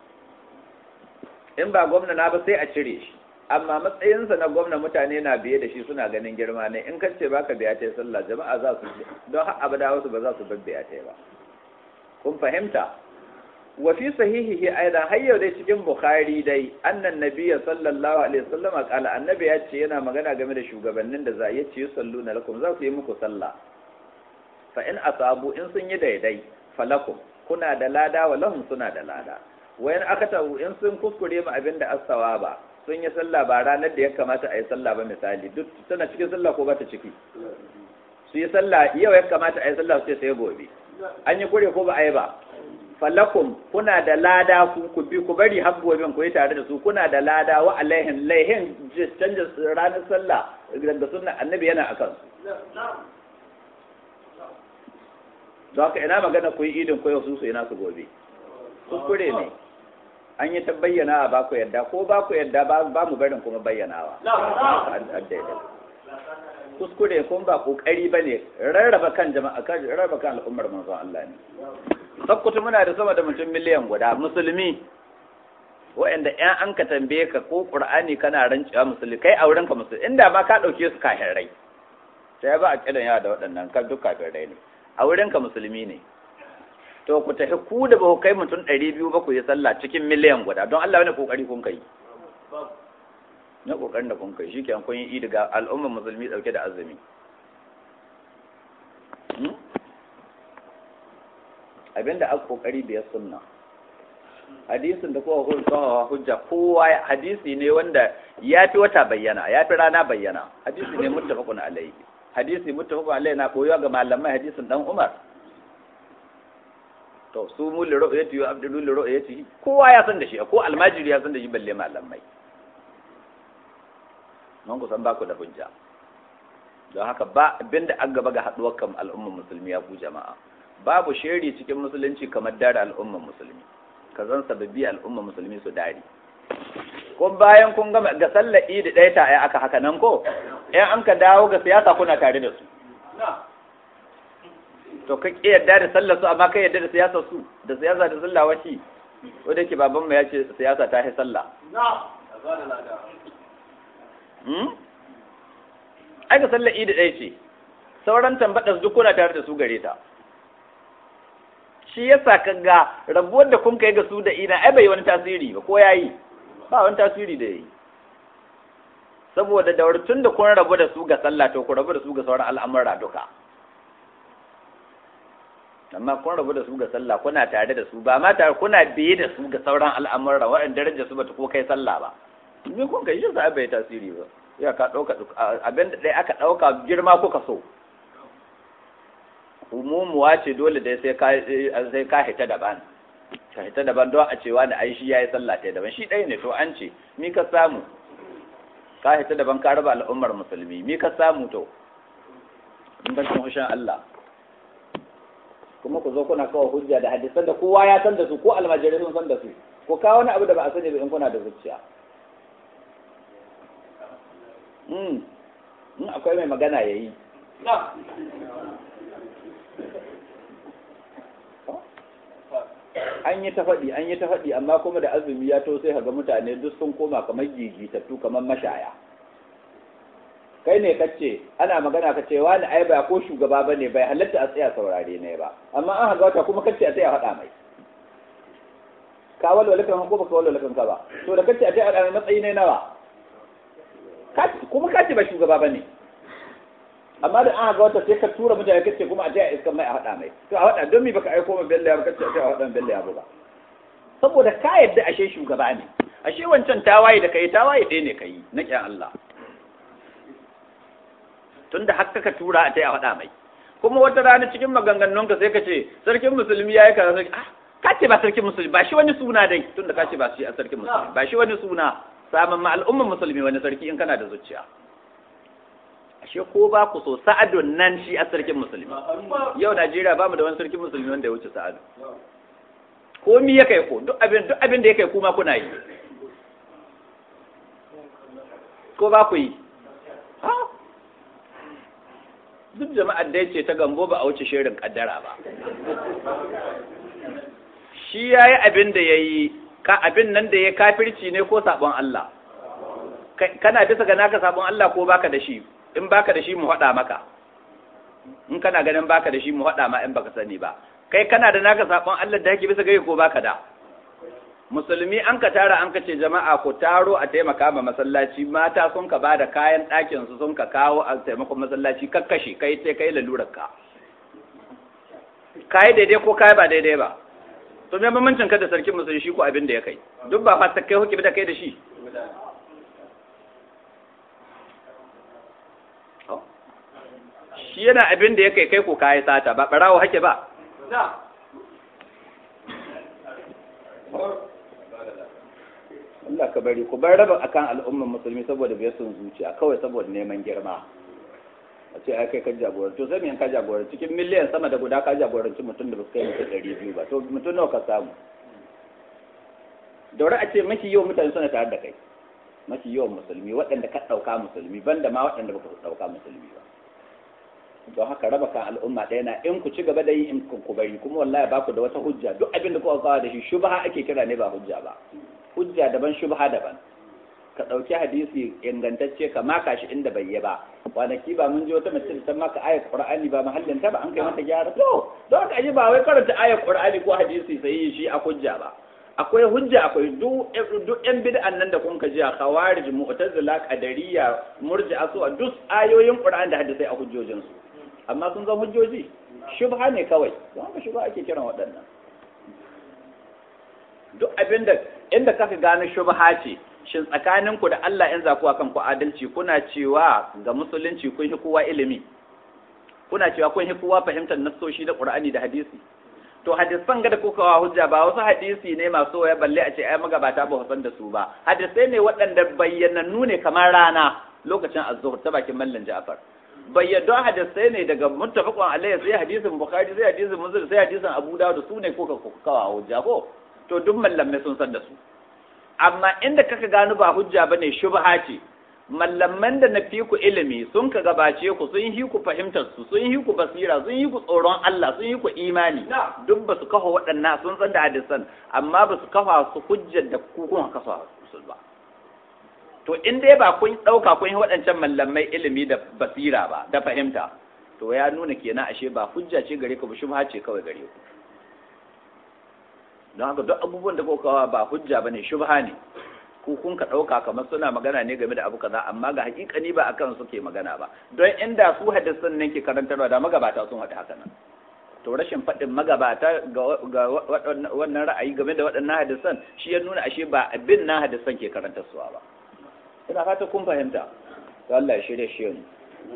in ba gwamna na ba sai a cire shi amma matsayinsa na gwamna mutane na biye da shi suna ganin girma ne in kace baka biya ta sallah jama'a za su don har abada wasu ba za su babbiya ta ba kun fahimta wa fi sahihihi aidan har yau dai cikin bukhari dai annan nabiyyi sallallahu alaihi wasallam kala annabi ya ce yana magana game da shugabannin da za ya ce salluna lakum za su yi muku sallah fa in asabu in sun yi daidai falakum kuna da lada wa lahum suna da lada wayan aka tabu in sun kuskure mu abinda asawa ba sun yi sallah ba ranar da ya kamata a yi sallah ba misali duk tana cikin sallah ko ba ta ciki su yi sallah yau ya kamata a yi sallah sai sai gobe an yi kure ko ba a yi ba falakum kuna da lada ku ku bi ku bari har gobe ku yi tare da su kuna da lada wa alaihin laihin canja ranar sallah daga sunna annabi yana akan su don haka ina magana ku yi idin ko yau su su ina su gobe kuskure ne an yi ta bayyana ba ku yadda ko ba ku yadda ba mu barin kuma bayyanawa kuskure kuma ba kokari ba ne rarraba kan jama'a kan rarraba kan al'ummar manzon Allah ne sakkutu muna da sama da mutum miliyan guda musulmi wa'anda ƴan an ka tambaye ka ko qur'ani kana rancewa musulmi kai auren ka musulmi inda ma ka dauke su kafirai sai ba a kidan yawa da waɗannan kan duk kafirai ne auren ka musulmi ne to ku tafi ku da ba ku kai mutum ɗari biyu ba ku yi sallah cikin miliyan guda don Allah wani kokari kun kai na kokarin da kun kai shi ke kun yi idi ga al'ummar musulmi dauke da azumi abinda aka kokari biyar sunna hadisin da kowa hulsawa hujja kowa hadisi ne wanda ya fi wata bayyana ya fi rana bayyana hadisi ne muttafaqun alayhi hadisi muttafaqun alaihi na koyo ga malamai hadisin dan Umar to su mu liro yati yu abdul liro yati kowa ya san da shi ko almajiri ya san da shi balle malamai mun ku san ba ku da hujja don haka ba abinda an gaba ga haduwar kan al'ummar musulmi ya ku jama'a babu sheri cikin musulunci kamar dare al'ummar musulmi kazan sababbi al'ummar musulmi su dare kun bayan kun gama ga sallar idi ɗaya ta ai aka haka nan ko in an ka dawo ga siyasa kuna tare da su to ka ƙi yadda da sallar su amma kai yadda da siyasar su da siyasa da sallah washi ko da yake baban mu ya ce siyasa ta yi sallah hmm ai ga sallar idi ɗaya ce sauran tambaɗar duk kuna tare da su gare ta shi yasa ka ga rabuwar da kun kai ga su da ina ai bai wani tasiri ba ko yayi ba wani tasiri da yayi saboda da tun da kun rabu da su ga sallah to ku rabu da su ga sauran al'amura duka amma kun rabu da su ga sallah kuna tare da su ba ma tare kuna biye da su ga sauran al'amura waɗanda darajar su bata ko kai sallah ba me kun kai shi sai bai tasiri ba ya ka dauka abin da dai aka dauka girma kuka so umumuwa ce dole dai sai ka sai ka hita daban ka hita daban don a cewa da ai shi yayi sallah ta daban shi ɗaya ne to an ce mi ka samu ka hita daban ka raba al'ummar musulmi mi ka samu to in ban san hushin Allah kuma ku zo kuna kawo hujja da hadisan da kowa ya san da su ko almajirai sun san da su ko kawo wani abu da ba a sani ba in kuna da zuciya mm in akwai mai magana yayi an yi ta faɗi an yi ta faɗi amma kuma da azumi ya to sai ga mutane duk sun koma kamar gigitattu kamar mashaya kai ne kace ana magana ka ce wani ai ba ko shugaba bane bai halatta a tsaya saurare ne ba amma an haga wata kuma kace a tsaya faɗa mai ka walwala kan ko baka walwala kan ka ba to da kace a tsaya faɗa mai matsayi ne nawa kuma kace ba shugaba bane amma da an haga wata sai ka tura mutane kace kuma a tsaya iskan mai a faɗa mai to a faɗa don me baka aiko mai bella ba kace a tsaya faɗa bella ya buga saboda ka yadda ashe shugaba ne ashe wancan tawaye da kai tawaye ɗaya ne kai na kyan Allah tunda haka ka tura a ta ya faɗa mai kuma wata rana cikin maganganunka sai ka ce sarkin musulmi ya yi kaza sarki ah ka ce ba sarkin musulmi ba shi wani suna dai tunda ka ce ba shi a sarkin musulmi ba shi wani suna saman ma al'ummar musulmi wani sarki in kana da zuciya ashe ko ba ku so sa'adun nan shi a sarkin musulmi yau Najeriya ba mu da wani sarkin musulmi wanda ya wuce sa'adu ko mi ya kai ko duk abin duk abin da ya kai kuma kuna yi ko ba ku yi ha duk jama'ar da ce ta gambo ba a wuce shirin kaddara ba shi ya yi abin da ya yi ka abin nan da ya kafirci ne ko sabon Allah kana bisa ga naka sabon Allah ko baka da shi in baka da shi mu haɗa maka in kana ganin baka da shi mu haɗa ma in baka sani ba kai kana da naka sabon Allah da yake bisa gare ko baka da musulmi an ka tara an ka ce jama'a ku taro a taimaka ma masallaci mata sun ka ba da kayan ɗakin su sun ka kawo a taimakon masallaci kakkashe kai sai kai lalurar ka kai daidai ko kai ba daidai ba to me bambancin ka da sarkin musulmi shi ko abin da ya kai duk ba fasa kai hukubi da kai da shi shi yana abin da ya kai kai ko kai sata ba barawo hake ba Allah ka bari ku bar raba akan al'ummar musulmi saboda bai sun zuciya kawai saboda neman girma a ce ai kai ka jagoranci to sai me ka jagoranci cikin miliyan sama da guda ka jagoranci mutum da ba su kai mutum ɗari biyu ba to mutum nawa ka samu daure a ce mafi yawan mutane suna tare da kai mafi yawan musulmi waɗanda ka ɗauka musulmi banda ma waɗanda ba ka ɗauka musulmi ba don haka raba kan al'umma ɗaya na in ku ci gaba da yi in ku bari kuma wallahi ba ku da wata hujja duk abin da kuka kawo da shi shubha ake kira ne ba hujja ba hujja daban shubha daban ka ɗauki hadisi ingantacce ka maka shi inda bai yi ba kwanaki ba mun ji wata mace ta maka ayat qur'ani ba mahallin ta ba an kai mata gyara to don haka aji ba wai karanta ayat qur'ani ko hadisi sai shi a hujja ba akwai hujja akwai duk duk yan bid'an nan da kun ka ji a khawarij mu'tazila qadariyya murji'a su duk ayoyin qur'ani da hadisi a hujjojin su amma sun zama hujjoji shubha ne kawai don haka shubha ake kiran waɗannan duk abinda inda kaka gane shubha ce shin tsakaninku da Allah in zaku akan ku adalci kuna cewa ga musulunci kun yi kowa ilimi kuna cewa kun kowa fahimtar nassoshi na Qur'ani da hadisi to hadisan ga da kuka wa hujja ba wasu hadisi ne masu waya balle a ce ai magabata ba san da su ba hadisai ne waɗanda bayyanannu ne kamar rana lokacin az-zuhr ta bakin mallan Ja'far bayyado hadisai ne daga muttafaqun alayhi sai hadisin Bukhari sai hadisin Muslim sai hadisin Abu Dawud su ne kuka kuka wa hujja ko to duk mallamai sun san da su amma inda kaka gano ba hujja bane shubha ce mallaman da na fi ku ilimi sun ka gabace ku sun yi ku fahimtar su sun yi ku basira sun yi ku tsoron Allah sun yi ku imani duk ba su kafa waɗannan sun san da hadisan amma ba su kafa su hujjar da ku kun kafa su ba to in dai ba kun ɗauka kun yi waɗancan mallamai ilimi da basira ba da fahimta to ya nuna kenan ashe ba hujja ce gare ku ba shubha ce kawai gare ku don haka duk abubuwan da kuka kawo ba hujja bane shubha ne ku kun ka ɗauka kamar suna magana ne game da abu kaza amma ga hakikani ba akan suke magana ba don inda su hadisan nan ke karantarwa da magabata sun haɗu haka nan to rashin faɗin magabata ga wannan ra'ayi game da waɗannan hadisan shi ya nuna ashe ba abin na hadisan ke karantarsuwa ba ina fata kun fahimta to Allah ya shirye shi ne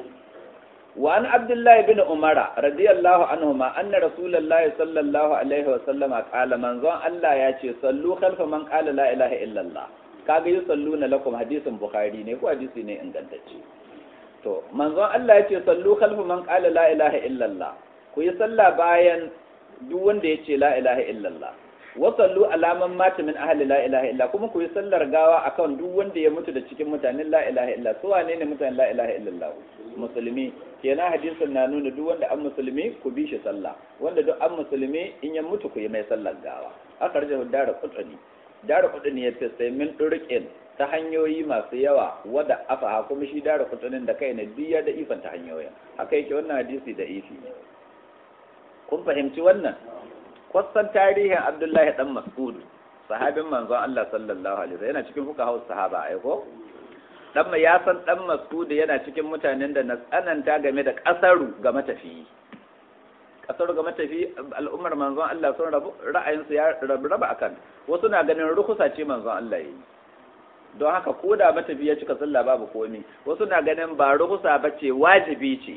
wa an Abdullah ibn Umar radiyallahu anhuma anna Rasulullahi sallallahu alaihi wa sallama qala manzon Allah ya ce sallu khalfa man qala la ilaha illallah kaga yi salluna lakum hadisin Bukhari ne ko hadisi ne ingantacce to manzon Allah ya ce sallu khalfa man qala la ilaha illallah ku yi sallah bayan duk wanda ya ce la ilaha illallah wa sallu ala man mata min ahli la ilaha illa kuma ku yi sallar gawa akan duk wanda ya mutu da cikin mutanen la ilaha illa su wane ne mutanen la ilaha illallah musulmi kenan hadisin na nuna duk wanda an musulmi ku bi shi sallah wanda duk an musulmi in ya mutu ku yi mai sallar gawa aka rage dara kutani dara kutani ya fi sai min durqin ta hanyoyi masu yawa wada afa kuma shi dara kutanin da kai ne biya da ifan ta hanyoyin haka yake wannan hadisi da ifi ne kun fahimci wannan kwasan tarihin Abdullahi dan Mas'ud sahabin manzon Allah sallallahu alaihi wasallam yana cikin fuqaha sahaba ai ko dan ya san dan Mas'ud yana cikin mutanen da na tsananta game da kasaru ga matafiyi kasaru ga matafiyi al'ummar manzon Allah sun rabu ra'ayin su ya rabu raba akan wasu na ganin rukusa ce manzon Allah yayi don haka koda matafiyi ya cika sallah babu komai wasu na ganin ba rukusa bace wajibi ce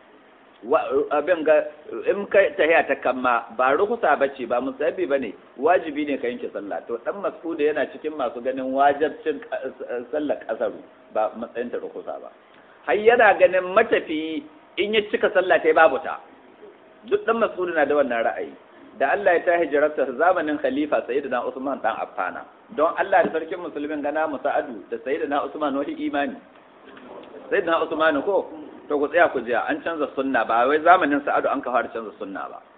abin ga in kai tahiya ta kamma ba rukusa bace ba musabbi bane wajibi ne ka yanke sallah to dan Mas'ud yana cikin masu ganin wajibcin sallar kasaru ba matsayin ta rukusa ba har yana ganin matafi in ya cika sallah tai babu ta duk dan Mas'ud na da wannan ra'ayi da Allah ya ta hijrarta zamanin khalifa sayyidina Usman dan Affana don Allah da sarkin musulmin gana Musa'adu da sayyidina Usman wani imani sayyidina Usman ko to ku tsaya ku jiya an canza sunna ba wai zamanin Sa'adu an ka fara canza sunna ba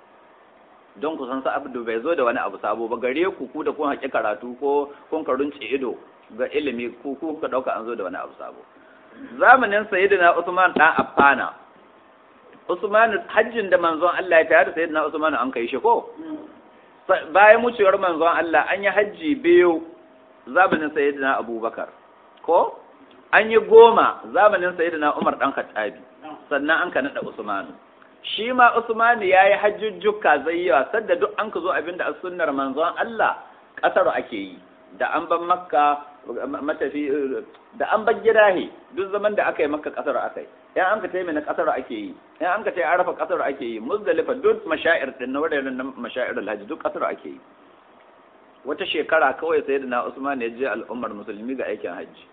don ku san Sa'adu bai zo da wani abu sabo ba gare ku ku da kun haƙi karatu ko kun karunce ido ga ilimi ku ku ka dauka an zo da wani abu sabo zamanin sayyidina Usman dan Affana Usman hajjin da manzon Allah ya tayar sayyidina Usman an kai shi ko bayan mucewar manzon Allah an yi hajji biyu zamanin sayyidina Abubakar ko an yi goma zamanin sayyidina Umar dan Khattabi sannan an ka nada Usman shi ma Usman yayi hajjujjuka zayyawa sadda duk an ka zo abinda as-sunnar manzon Allah kasar ake yi da an ban Makka matafi da an bar gidahi duk zaman da aka yi Makka kasar akai yan an ka tayi na kasar ake yi yan an ka tayi Arafa kasar ake yi Muzdalifa duk mashair din na wurin mashair al-hajj duk kasar ake yi wata shekara kawai sayyidina Usman ya je al'ummar musulmi ga aikin hajji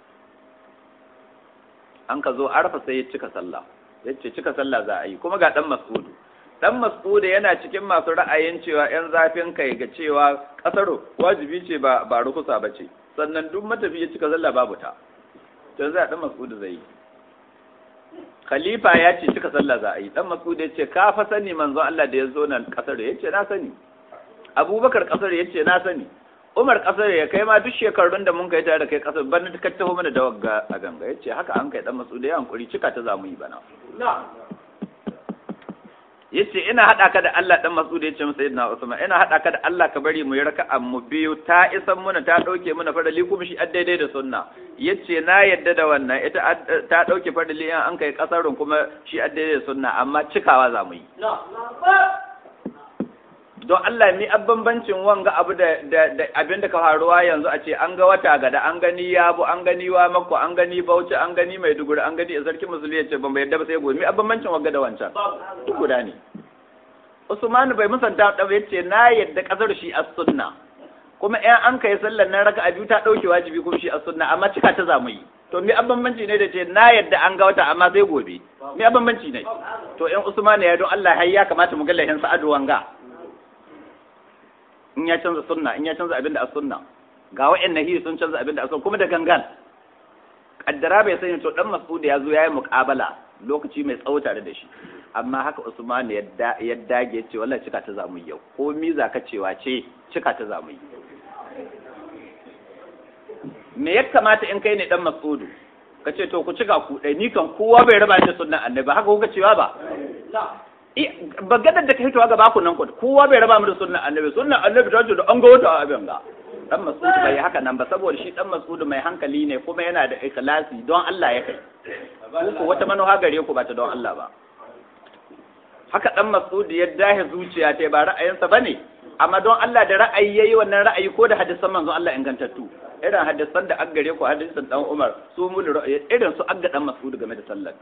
an ka zo arfa sai ya cika sallah ya ce cika sallah za a yi kuma ga dan Mas'udu dan Mas'udu yana cikin masu ra'ayin cewa yan zafin kai ga cewa kasaro wajibi ce ba ba rukusa bace sannan duk matafi ya cika sallah babu ta to za dan Mas'udu zai yi khalifa ya ce cika sallah za a yi dan Mas'udu ya ce ka fa sani manzon Allah da ya zo nan kasaro ya ce na sani Abubakar kasaro ya ce na sani Umar kasar ya kai ma duk shekarun da mun kai tare da kai kasar ban ka taho mana da wagga a ganga yace haka an kai dan Mas'ud ya hankuri cika ta zamu yi bana yace ina hada ka da Allah dan Mas'ud yace masa sayyidina Usman ina hada ka da Allah ka bari mu yi raka'a mu biyu ta isan muna ta dauke muna fadali kuma shi daidai da sunna yace na yadda da wannan ita ta dauke fadali an kai kasarun kuma shi daidai da sunna amma cikawa zamu yi don Allah ni bambancin wanga abu da da abin da ka faruwa yanzu a ce an ga wata gada an gani yabo an gani wa mako an gani bauchi an gani maiduguri an gani sarki musulmi ya ce ban bai yadda ba sai gobe mi bambancin wanga da wancan duk guda ne Usman bai musanta da yace na yadda kasar shi as-sunna kuma ɗan an kai sallar nan raka'a biyu ta dauke wajibi kuma shi as-sunna amma cika ta zamu yi to mi bambanci ne da ce na yadda an ga wata amma sai gobe mi bambanci ne to ɗan Usman ya don Allah har ya kamata mu ga lahin sa'adu wanga in ya canza sunna in ya canza abin da a sunna ga wa'annan hiyi sun canza abin da a sunna kuma da gangan kaddara bai sani to dan Mas'ud ya zo yayi muqabala lokaci mai tsawo tare da shi amma haka Usman ya ya dage ce wallahi cika ta zamu yau ko mi za ka cewa ce cika ta zamu yi me ya kamata in kai ne dan Mas'ud ka ce to ku cika ku dai ni kan kowa bai raba da sunnan annabi haka kuka cewa ba ba gadar da ka hitowa ga baku nan kwata kowa bai raba mu da sunnan annabi sunnan annabi ta ce da an ga wata abin ga dan Mas'ud bai haka nan ba saboda shi dan Mas'ud mai hankali ne kuma yana da ikhlasi don Allah ya kai ko wata manoha gare ku ba ta don Allah ba haka dan Mas'ud ya dahe zuciya ta ba ra'ayinsa bane amma don Allah da ra'ayi yayi wannan ra'ayi ko da hadisan manzon Allah ingantattu irin hadisan da an gare ku hadisan dan Umar su mu irin su agga dan Mas'ud game da sallar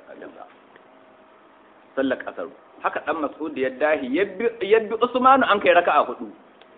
sallar kasar haka dan Mas'ud ya dahi yabbi Usmanu an kai raka'a hudu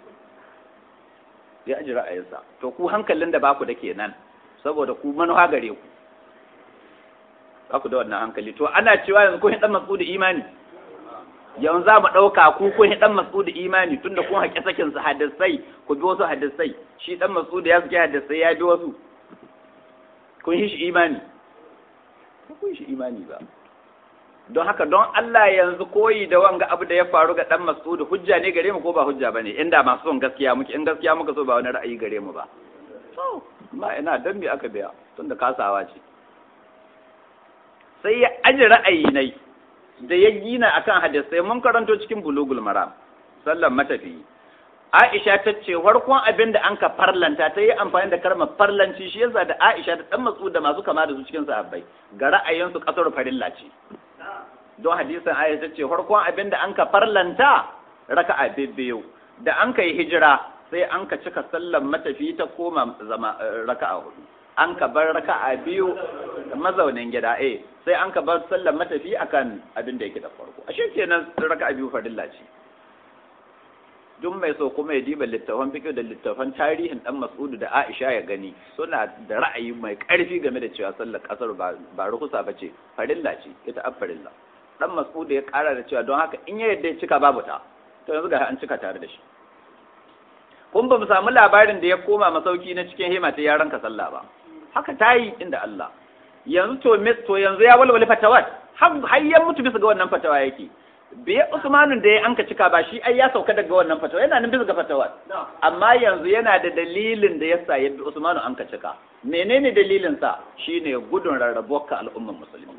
ya aji ra'ayinsa to ku hankalin da baku da kenan saboda ku manuha gare ku baku da wannan hankali to ana cewa yanzu kun dan Mas'ud imani yanzu za mu dauka ku kun dan Mas'ud imani tunda kun haƙe sakin su hadisai ku bi wasu hadisai shi dan Mas'ud ya saki hadisai ya bi wasu kun yi shi imani kun shi imani ba don haka don Allah yanzu koyi da wanga abu da ya faru ga dan Mas'ud hujja ne gare mu ko ba hujja bane inda masu son gaskiya muke in gaskiya muka so ba wani ra'ayi gare mu ba to ma ina dan me aka biya tunda kasawa ce sai ya aji ra'ayi nai da ya gina akan hadisi mun karanto cikin bulugul maram sallan matafi Aisha ta ce farkon abin da an ka farlanta ta yi amfani da kalmar farlanci shi yasa da Aisha da dan Mas'ud da masu kama da su cikin sahabbai ga ra'ayinsu kasar farilla ce don hadisin Aisha ta ce farkon abin da an ka farlanta raka'a biyu da an ka yi hijira sai an ka cika sallan matafi ta koma zama raka'a hudu an ka bar raka'a biyu mazaunin gida eh sai an ka bar sallan matafi akan abin da yake da farko ashe kenan raka'a biyu farilla ce duk mai so kuma ya diba littafan fiqh da littafan tarihin dan Mas'ud da Aisha ya gani suna da ra'ayi mai ƙarfi game da cewa sallar kasar ba ba rukusa bace farilla ce ita a farilla dan Mas'ud ya ƙara da cewa don haka in ya yadda ya cika babu ta to yanzu ga an cika tare da shi kun ba mu samu labarin da ya koma masauki na cikin hema ta yaran ka sallah ba haka tayi inda Allah yanzu to to yanzu ya walwale fatawat har ya mutu bisa ga wannan fatawa yake bai Usmanun da ya anka cika ba shi ai ya sauka daga wannan fatawa yana nan bisa ga fatawa amma yanzu yana da dalilin da yasa ya bi Usmanun anka cika menene dalilin sa shine gudun rarrabuwar ka al'umman musulmi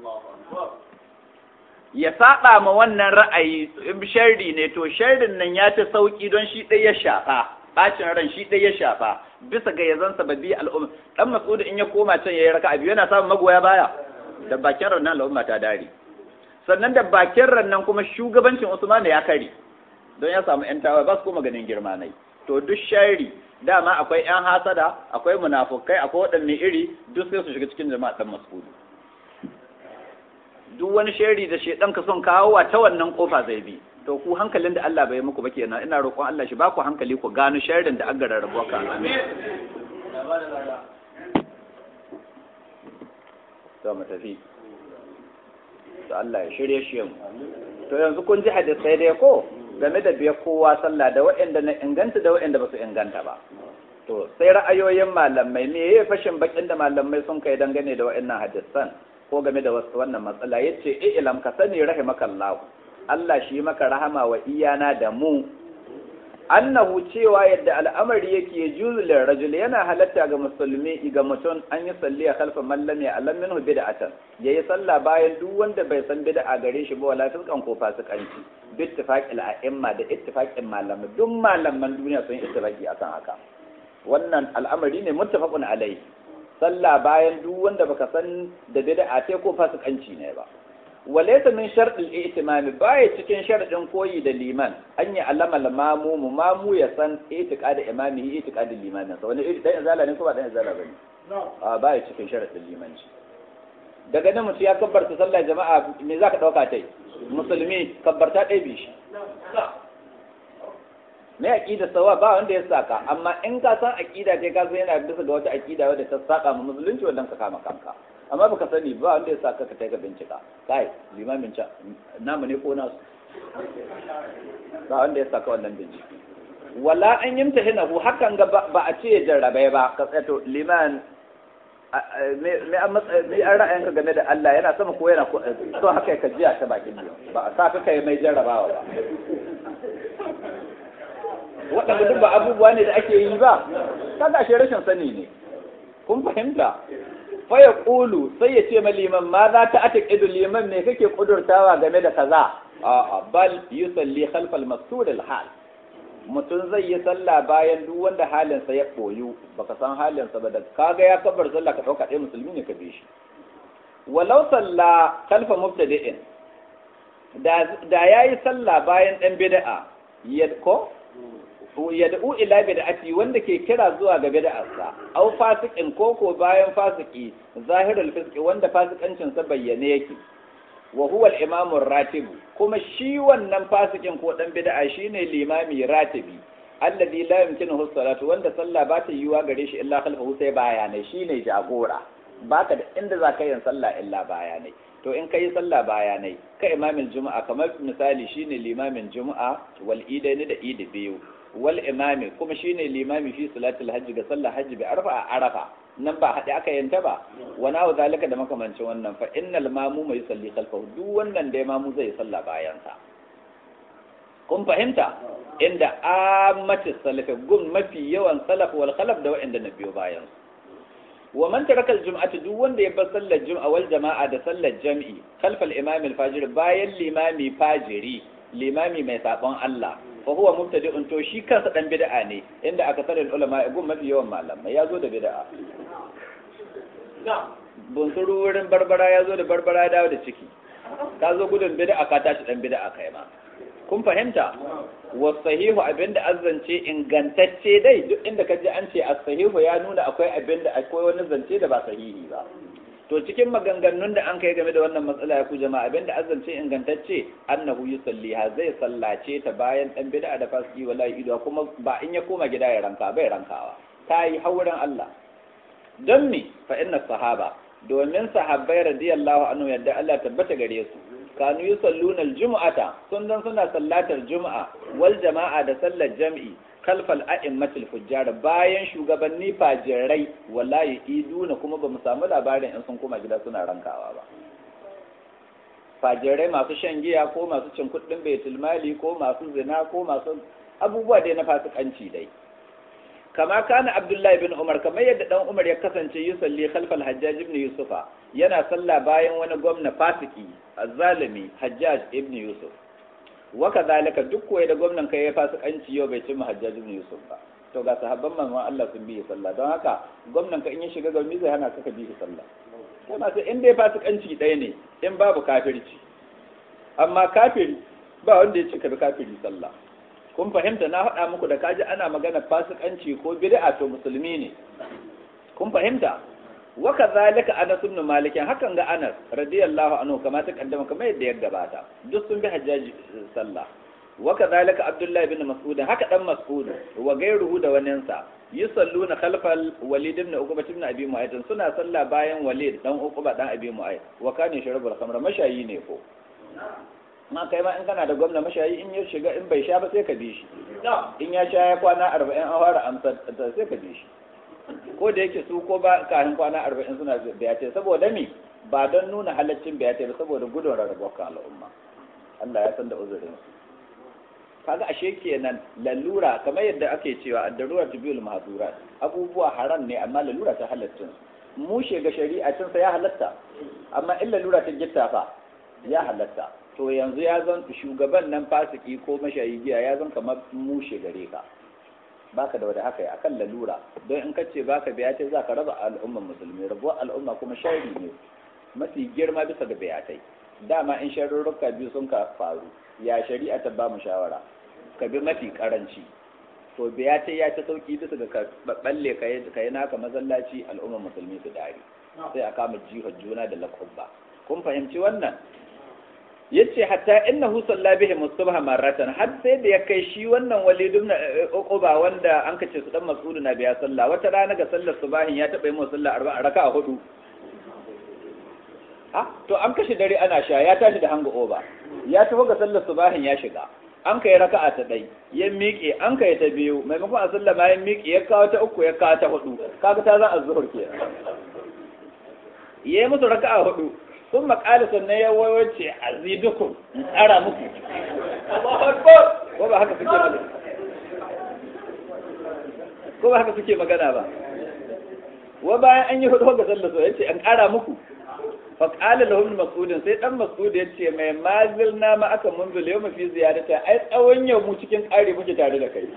ya saba ma wannan ra'ayi in sharri ne to sharrin nan ya ta sauki don shi dai ya shafa bacin ran shi dai ya shafa bisa ga yazan sababi al'umma dan Mas'ud in ya koma can yayi raka'a biyu yana samun magoya baya da bakin ran nan al'umma ta dare sannan da bakin rannan kuma shugabancin Usman ya kare don ya samu ƴan tawaye ba su kuma ganin girma nai to duk shari dama akwai ƴan hasada akwai munafukai akwai waɗanne iri duk sai su shiga cikin jama'a dan Mas'ud duk wani shari da shedan ka son kawo ta wannan kofa zai bi to ku hankalin da Allah bai muku ba kenan ina roƙon Allah shi ba ku hankali ku gano sharrin da aka rarrabuwa ka amin to mu tafi to Allah ya shirye shi mu to yanzu kun ji hadisai dai ko game da biyar kowa sallah da waɗanda na inganta da waɗanda ba su inganta ba to sai ra'ayoyin malamai me yayi fashin bakin da malamai sun kai dangane da waɗannan hadisan ko game da wannan matsala yace eh ilam ka sani rahimakallahu Allah shi maka rahama wa iyana da mu annahu cewa yadda al'amari yake juzul rajul yana halatta ga musulmi ga mutum an yi salli a khalfa man lam ya'lam minhu bid'atan yayi sallah bayan duk wanda bai san bid'a gare shi ba wala fiskan ko fasikanci bi ittifaqil a'imma da ittifaqin malamai duk malaman duniya sun ittifaqi akan haka wannan al'amari ne muttafaqun alai sallah bayan duk wanda baka san da bid'a ce ko fasikanci ne ba walaysa min shartil i'timam baya cikin sharadin koyi da liman an yi alama mamu mamu ya san itiqadi imami itiqadi limanin sa wani dan izala ne ko ba dan izala bane a baya cikin sharadin limanci daga nan mutum ya kabbarta sallah jama'a me zaka dauka tai musulmi kabbarta dai bi shi me aqida sawa ba wanda ya saka amma in ka san aqida kai ka san yana bisa ga wata aqida wadda ta saka mu musulunci wannan ka kama kanka amma baka sani ba wanda ya saka ka kai ka bincika kai limamin ca namu ne ko nasu ba wanda ya saka wannan bincike wala an yimtahina hu hakan ga ba a ce jarrabai ba ka tsaya to liman me an me an ra'ayinka game da Allah yana sama ko yana so haka ka jiya ta bakin biyu ba a saka kai mai jarrabawa ba waɗanda duk ba abubuwa ne da ake yi ba kaga shi rashin sani ne kun fahimta fa ya qulu sai ya ce ma liman ma za ta ataqidu liman me kake kudurtawa game da kaza a bal yusalli khalf al maqsud al hal mutum zai yi sallah bayan duk wanda halinsa ya boyu baka san halinsa ba da kaga ya kabar sallah ka dauka dai musulmi ne ka bi shi walau salla khalfa mubtadi'in da da yayi sallah bayan dan bid'a yadko yad'u ila bid'ati wanda ke kira zuwa ga bid'arsa aw fasiqin koko bayan fasiki zahirul fisqi wanda fasikancin sa bayyane yake wa huwa al-imamu ratib kuma shi wannan fasikin ko dan bid'a shine limami ratibi alladhi la yumkinuhu as-salatu wanda sallah ba ta yiwa gare shi illa khalfahu sai bayanai shine jagora baka da inda zaka yin sallah illa bayanai to in kai sallah bayanai ka imamin juma'a kamar misali shine limamin juma'a wal idaini da idi biyu wal imami kuma shine limami fi salatul hajj ga sallar hajji bi arfa a arafa nan ba hade aka yanta ba wana wa zalika da makamancin wannan fa innal mamu mai salli khalfahu duk wannan da imamu zai salla bayan sa kun fahimta inda ammatis salafi gun mafi yawan salaf wal khalaf da wa'anda na biyo bayan wa man taraka al-jum'ati duk wanda ya bar sallar jum'a wal jama'a da sallar jam'i khalfa al-imam al-fajir bayan limami fajiri limami mai sabon Allah fa huwa mubtadi'un to shi kansa dan bid'a ne inda aka sanar ulama gun mafi yawan malamai yazo da bid'a na bunsuru wurin barbara yazo da barbara dawo da ciki ka zo gudun bid'a ka tashi dan bid'a kai ma kun fahimta wasahihu abinda azzance ingantacce dai duk inda kaje an ce as-sahihu ya nuna akwai abinda akwai wani zance da ba sahihi ba to cikin maganganun da an kai game da wannan matsala ya ku jama'a abinda azzance ingantacce annahu yusalliha zai sallace ta bayan dan bid'a da fasiki wallahi ido kuma ba in ya koma gida ya ranka bai rankawa tayi hauren Allah don me fa inna sahaba domin sahabbai radiyallahu anhu yadda Allah tabbata gare su kanu yusalluna aljum'ata sun dan suna sallatar juma'a wal jama'a da sallar jam'i kalfal a'immatul fujjar bayan shugabanni fajirai wallahi iduna kuma bamu samu labarin in sun koma gida suna rankawa ba fajirai masu shan giya ko masu cin kuɗin baitul mali ko masu zina ko masu abubuwa dai na fasikanci dai kama kana abdullahi bin umar kamar yadda dan umar ya kasance yusalli khalfal hajjaj ibn yusufa yana sallah bayan wani gwamna fasiki azzalimi hajjaj ibn yusuf wa kadhalika duk koyi da gwamnan kai ya fasikanci yau bai cimma hajjaj ibn yusuf ba to ga sahabban manzon Allah sun bi sallah don haka gwamnan ka in ya shiga gari zai hana ka ka bi sallah kuma sai in dai fasikanci ɗaya ne in babu kafirci amma kafiri ba wanda ya ce ka bi kafiri sallah kun fahimta na faɗa muku da kaji ana magana fasikanci ko bid'a to musulmi ne kun fahimta wa kadhalika Anas ibn Malik hakan ga Anas radiyallahu anhu kama ta kaddama kamar yadda ya gabata duk sun bi hajjaji sallah wa kadhalika Abdullah ibn Mas'ud haka dan Mas'ud wa gairuhu da waninsa yusalluna khalfal Walid ibn Uqbah ibn Abi Mu'ayth suna sallah bayan Walid dan Uqbah dan Abi Mu'ayth wa kana sharabul khamra mashayi ne ko ma kai ma in kana da gwamna mashayi in ya shiga in bai sha ba sai ka bi shi in ya sha ya kwana arba'in an fara amsar sai ka bi shi ko da yake su ko ba kafin kwana arba'in suna bayate saboda me ba don nuna halaccin bayate ba saboda gudun rarrabuwar kan al'umma Allah ya san da uzurin su kaga ashe kenan lalura kamar yadda ake cewa ad-darura tubiyul mahdurat abubuwa haram ne amma lalura ta halaccin mu shega shari'a cin sa ya halatta amma in lalura ta gitta fa ya halatta to yanzu ya zan shugaban nan fasiki ko mashayi giya ya zan kamar mushe gare ka baka da wanda haka akan lalura don in kace baka biya ta zaka raba al'umman musulmi rabuwar al'umma kuma shari ne mafi girma bisa ga biyatai dama in sharurruka biyu sun ka faru ya shari'a ta ba mu shawara ka bi mafi karanci to biya ta ya ta sauki bisa ga ka balle ka yi naka masallaci al'ummar musulmi su dare sai a kama jihar juna da lakubba kun fahimci wannan yace hatta innahu salla bihi mustabha marratan har sai da ya kai shi wannan Walid ibn Uqba wanda an kace su dan Mas'ud na biya sallah wata rana ga sallar subahin ya taba yi mu sallah arba'a raka'a hudu ah to an kashe dare ana sha ya tashi da hanga oba ya tafi ga sallar subahin ya shiga an kai raka'a ta dai ya miƙe an kai ta biyu maimakon a sallama ya miƙe ya kawo ta uku ya kawo ta hudu kaga ta za a zuhur ke yayi musu raka'a hudu sun makali sannan ya wawace azidukum in tsara muku ko ba haka suke magana ko ba haka suke magana ba wa bayan an yi hudu ga sallar so yace an ƙara muku faƙala lahum mas'udin sai dan mas'ud ya ce mai mazil na ma aka munzul yau mafi ziyarata ai tsawon yau mu cikin ƙari muke tare da kai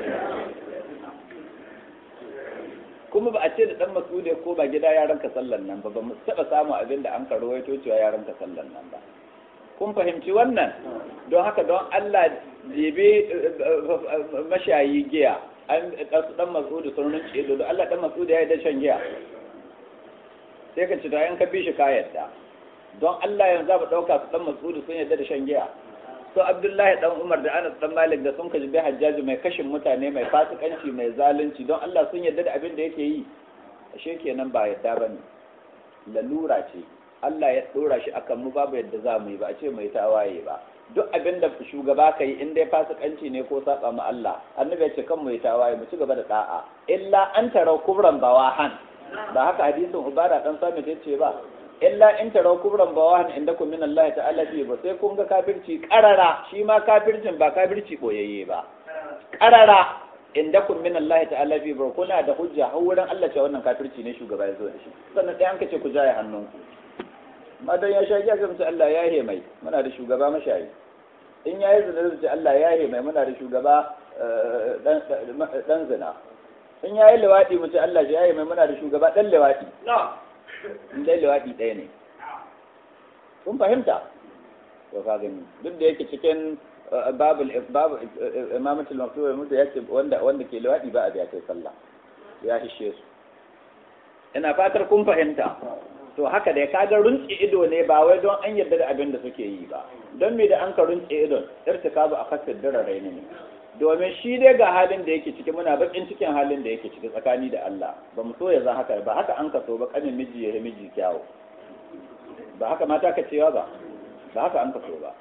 kuma ba a ce da dan mas'ud ya ko ba gida yaran ka sallan nan ba ba mu taba samu abin da an karo waito cewa yaran ka sallan nan ba kun fahimci wannan don haka don Allah jibi mashayi giya an dan mas'ud sun rinci ido don Allah dan mas'ud ya yi da shan giya sai ka ci da yan ka bi shi ka yadda don Allah yanzu za mu ɗauka su ɗan Mas'udu sun yadda da shan giya so Abdullahi ɗan Umar da Anas ɗan Malik da sun ka jibe Hajjaji mai kashin mutane mai fasikanci mai zalunci don Allah sun yadda da abin da yake yi ashe kenan ba yadda bane lalura ce Allah ya ɗora shi akan mu babu yadda za mu yi ba a ce mai tawaye ba duk abin da shugaba ka yi in dai fasikanci ne ko saba ma Allah annabi ya ce kan mu yi tawaye mu ci gaba da da'a illa an tarau kubran bawahan ba haka hadisin ubara dan sami ce ba illa in tarau kubran bawahan indakum min Allah ta'ala fi ba sai kun ga kafirci karara shi ma kafircin ba kafirci boyayye ba karara indakum min Allah ta'ala fi ba kuna da hujja har wurin Allah cewa wannan kafirci ne shugaba ya zo da shi sannan dai an kace ku jaye hannunku madan ya sha giya sai Allah ya he mai muna da shugaba mashayi in yayi zina sai Allah ya he mai muna da shugaba dan dan zina in yayi lawadi mu ce Allah ya yi mai muna da shugaba dan lawadi in dai lawadi ɗaya ne kun fahimta to ka gani duk da yake cikin babul babu imamatul maktub mutu yace wanda wanda ke lawadi ba a biya kai sallah ya hishe su ina fatar kun fahimta to haka da kaga runci ido ne ba wai don an yarda da abin da suke yi ba don me da an ka runci idon irtikabu akasir dararai ne domin shi dai ga halin da yake ciki muna bakin cikin halin da yake ciki tsakani da Allah ba mu so ya zan haka ba haka an kaso ba kanin miji ya miji kyawu ba haka mata ka cewa ba ba haka an kaso ba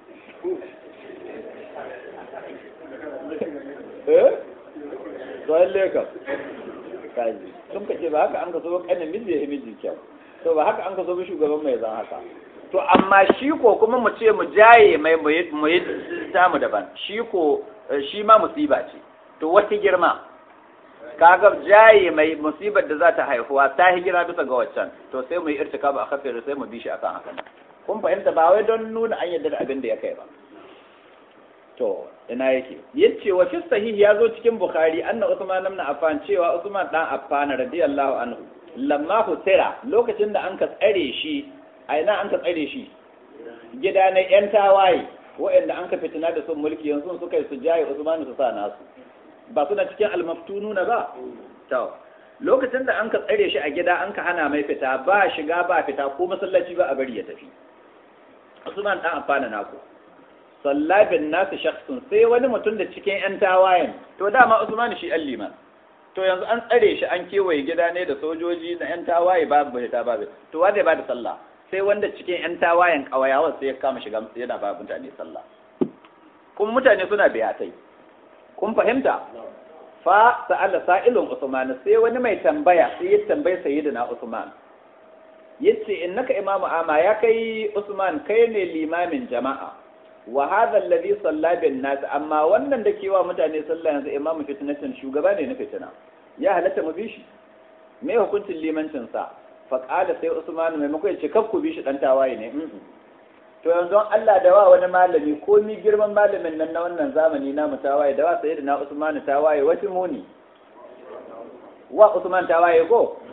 eh to lalle ka kai sun kace ba haka an kaso ba kanin miji ya miji kyawu to ba haka an kaso ba shugaban mai zan haka to amma shi ko kuma mu ce mu jaye mai mu yi tamu daban shi ko shi ma musiba ce to wata girma kaga jaye mai musibar da za ta haihuwa ta hijira bisa ga waccan to sai mu yi irtika ba a kafin sai mu bi shi akan haka kun fahimta ba wai don nuna an yadda da abin da ya kai ba to ina yake yace wa fi sahih ya zo cikin bukhari anna usman ibn affan cewa usman dan affan radiyallahu anhu lamma husira lokacin da an ka tsare shi a ina an ka tsare shi gida na yan tawaye waɗanda an ka fitina da sun mulki yanzu suka yi su jaye Usmanu su sa nasu ba suna cikin almaftununa ba to lokacin da an ka tsare shi a gida an ka hana mai fita ba shiga ba fita ko masallaci ba a bari ya tafi Usman dan amfana naku sallabin nasu shakhsun sai wani mutum da cikin yan tawayen to dama Usman shi alliman to yanzu an tsare shi an kewaye gida ne da sojoji na yan tawaye babu fita babu to wanda ba da sallah sai wanda cikin yan tawayen kawayawa sai ya kama shiga yana ba mutane sallah kuma mutane suna biyatai kun fahimta fa sa'ala sa'ilun Usman sai wani mai tambaya sai ya tambaye sayyidina Usman yace innaka imamu ama ya kai Usman kai ne limamin jama'a wa hadha alladhi salla bin nas amma wannan da ke wa mutane sallah yanzu imamu fitnatin shugaba ne na fitina ya halatta mu bi shi me hukuncin limancin sa fa qala sai Usman maimako ya ce kakku bi shi dan tawaye ne to yanzu Allah da wa wani malami ko mi girman malamin nan na wannan zamani na mutawaye da wa sayyidina Usman tawaye wata muni wa Usman tawaye ko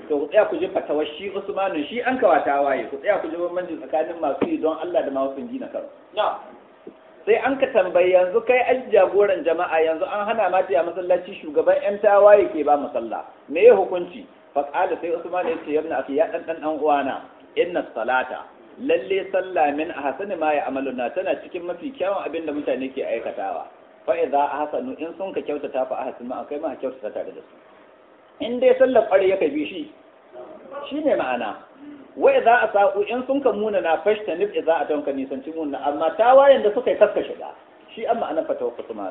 to ku tsaya ku ji fatawar shi Usmanu shi an kawata waye ku tsaya ku ji bambanci tsakanin masu yi don Allah da masu gina karo sai an ka tambayi yanzu kai an jagoran jama'a yanzu an hana mata ya masallaci shugaban yan tawaye ke ba musalla me ya hukunci fa qala sai Usman ya ce yabna aki ya dan dan dan uwana inna salata lalle sallah min ahsani ma ya amaluna tana cikin mafi kyawun abin da mutane ke aikatawa fa idza ahsanu in sun ka kyautata fa ahsanu ma kai ma kyautata tare da su in dai sallar ƙware ya kai bi shi shine ma'ana wa idza asa'u in sun ka muna na fashta nif idza atan ka nisanci muna amma tawayen da suka yi kaska shiga shi amma ana fatawa Usman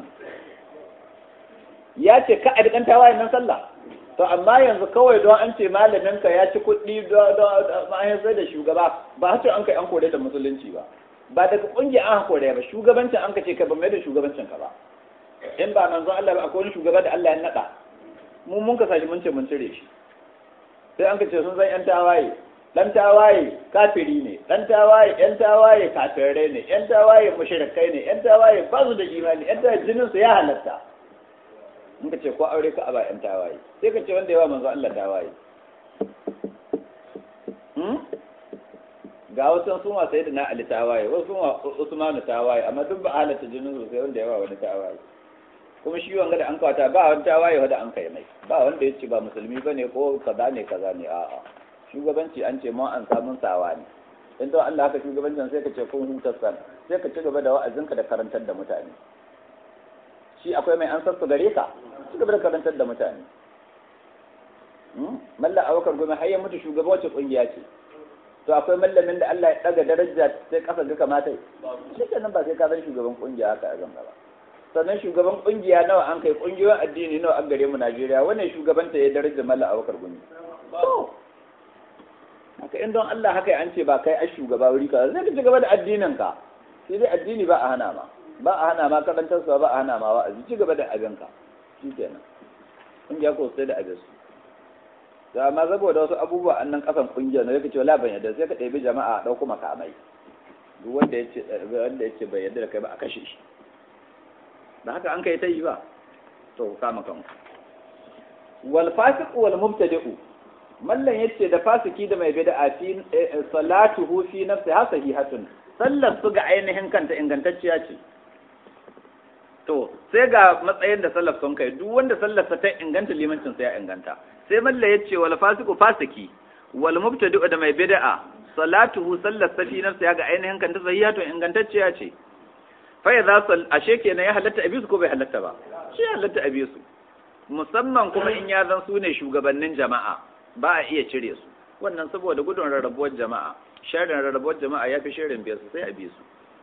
ya ce ka a dikan tawayen nan sallah to amma yanzu kawai don an ce malamin ka ya ci kuɗi don an sai da shugaba ba hace an kai an kore da musulunci ba ba daga kungiya an kore ba shugabancin an ka ce ka ba mai da shugabancin ka ba in ba manzo Allah ba akwai wani shugaba da Allah ya nada mu mun ka sashi mun ce mun cire shi sai an ka ce sun zan yan tawaye dan tawaye kafiri ne dan tawaye yan tawaye kafirai ne yan tawaye mushrikai ne yan tawaye ba su da imani yan tawaye jinin su ya halatta in ka ce ko aure ka aba yan tawaye sai ka ce wanda yawa manzo Allah tawaye hmm ga wasu sun wa sayyidina Ali tawaye wasu sun wa Usman tawaye amma duk ba halatta jinin su sai wanda yawa wani tawaye kuma shi wanga da an kawata ba wani tawaye wanda an kai mai ba wanda ya ce ba musulmi bane ko kaza ne kaza ne a'a shugabanci an ce mun an samun sawa ne in to Allah haka shugabancin sai ka ce kun hutarsa sai ka ci gaba da wa'azinka da karantar da mutane shi akwai mai ansar su gare ka ci gaba da karantar da mutane malla abakar gome har ya mutu shugaba wacce kungiya ce to akwai mallamin da Allah ya daga daraja sai kasa ga kamata shi kenan ba sai ka zan shugaban kungiya haka a gaba sannan shugaban kungiya nawa an kai kungiyoyin addini nawa an gare mu Najeriya wannan shugabanta ya daraja malla abakar gome haka in don Allah haka an ce ba kai a shugaba wuri ka zai ka ci gaba da addinin ka sai dai addini ba a hana ma ba a hana ma karantar su ba a hana ma wa'azi ci gaba da abin ka shi kenan kungiya ko sai da abin su to amma saboda wasu abubuwa annan kasan kungiya ne yake cewa la ban yadda sai ka ɗebi jama'a a dauko makamai duk wanda yace wanda yace bai yadda da kai ba a kashe shi da haka an kai ta yi ba to kama kanku wal fasiq wal mubtadi'u mallan yace da fasiki da mai bid'a fi salatuhu fi nafsiha sahihatun sallar su ga ainihin kanta ingantacciya ce to sai ga matsayin da sallar sun kai duk wanda sallar sa ta inganta limancin sa ya inganta sai mallan yace wal fasiqu fasiki wal mubtadi'u da mai bid'a salatuhu sallar sa fi nafsiha ga ainihin kanta sahihatun ingantacciya ce fa idza sal ashe kenan ya halatta abisu ko bai halatta ba shi halatta abisu musamman kuma in ya zan su ne shugabannin jama'a ba a iya cire su wannan saboda gudun rarrabuwar jama'a sharin rarrabuwar jama'a ya fi shirin biyar su sai a bi su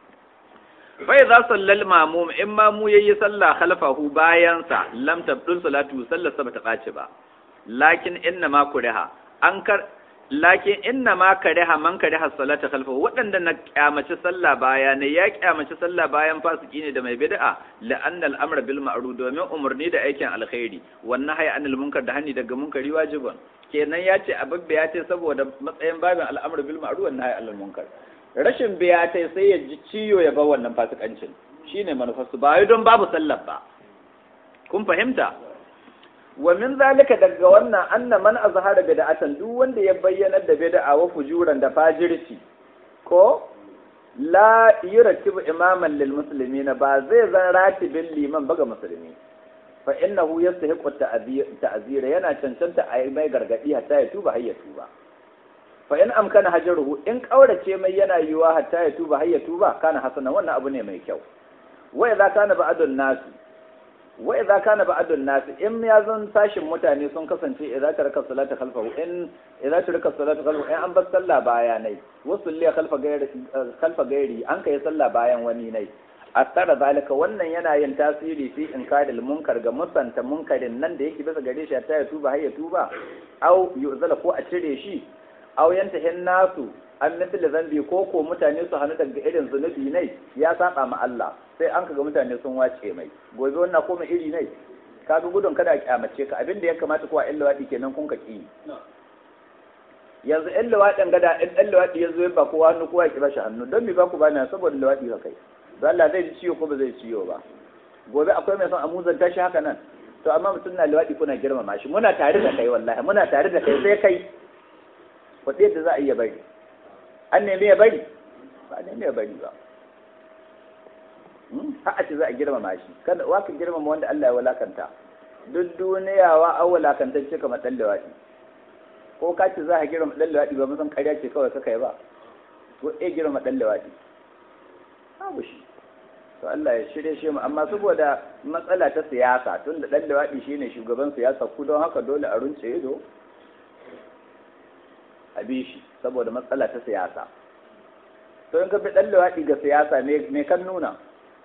fa idza sallal mamum in ma mu yayi sallah khalfahu bayan sa lam tabdul salatu sallar sa bata bace ba lakin inna ma kuriha an kar lakin inna ma kariha man kariha salata khalfahu wadanda na kyamaci sallah baya ne ya kyamaci sallah bayan fasiki ne da mai bid'a la anna al-amra bil ma'ruf domin umarni da aikin alkhairi wannan hay anil munkar da hani daga munkari wajibun kenan ya ce abin biya ta saboda matsayin babin al'amur bil ma'ruf wa nahy anil munkar rashin biya ta sai ya ji ciyo ya bar wannan fasikancin shine manufar su ba wai don babu sallar ba kun fahimta wa min zalika daga wannan anna man azhara bid'atan duk wanda ya bayyana da bid'a wa fujuran da fajirci ko la yuratibu imaman lil muslimina ba zai zan ratibin liman ba ga musulmi fa innahu yastahiqu ta'zira yana cancanta a mai gargadi hatta ya tuba hayya tuba fa in amkana hajaruhu in kaurace mai yana yiwa hatta ya tuba hayya tuba kana hasana wannan abu ne mai kyau wa idza kana ba'dun nas wa idza kana ba'dun nas in ya zan tashin mutane sun kasance idza taraka salata khalfahu in idza taraka salata khalfahu in an bar sallah bayanai wasu liya khalfa gairi khalfa gairi an kai sallah bayan wani nai asara zalika wannan yana yin tasiri fi inkaril munkar ga musanta munkarin nan da yake bisa gare shi ta ya tuba har ya tuba au yuzala ko a cire shi au yantahin nasu an misali zambi ko ko mutane su hanu daga irin zunubi ne ya saba ma Allah sai an kaga mutane sun wace mai gobe wannan ko mai iri ne kaga gudun kada a kyamace ka abinda ya kamata ko a illa wadi kenan kun ka ki yanzu illa wadin gada in illa wadi yazo ba kowa hannu kowa ki bashi hannu don me ba ku bani saboda illa wadi ka kai don Allah zai ji ciwo ko ba zai ciwo ba gobe akwai mai son amuzan tashi haka nan to amma mutum na liwaɗi kuna girmama shi muna tare da kai wallahi muna tare da kai sai kai wadda yadda za a iya bari an nemi ya bari ba a nemi ya bari ba har a ce za a girmama shi kada wa ka girmama wanda Allah ya walakanta duk duniya wa an walakantacce kamar ɗan liwaɗi ko ka ce za a girmama ɗan liwaɗi ba musan ƙarya ce kawai kaka yi ba ko ɗaya girmama ɗan liwaɗi babu shi to Allah ya shirye shi mu amma saboda matsala ta siyasa tun da ɗan liwaɗi shine shugaban siyasa ku don haka dole a runce ido a bi shi saboda matsala ta siyasa to in ka bi ɗan liwaɗi ga siyasa me kan nuna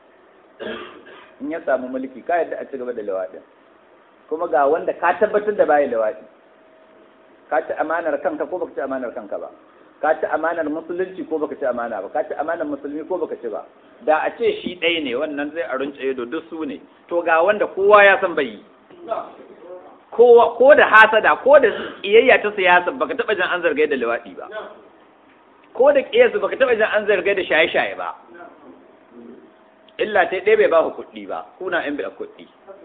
in ya samu mulki ka yadda a ci gaba da liwaɗin kuma ga wanda ka tabbatar da baya liwaɗi ka ci amanar kanka ko baka ci amanar kanka ba ka ci amanar musulunci ko baka ci amana ba ka ci amanar musulmi ko baka ci ba da a ce shi ɗaya ne wannan zai arunce ido duk su ne to ga wanda kowa ya san bai yi kowa ko da hasada ko da kiyayya ta siyasa baka taba jin an zargai da liwaɗi ba ko da kiyayya baka taba jin an zargai da shaye-shaye ba illa ta ɗaya bai ba ku kuɗi ba kuna in bai kuɗi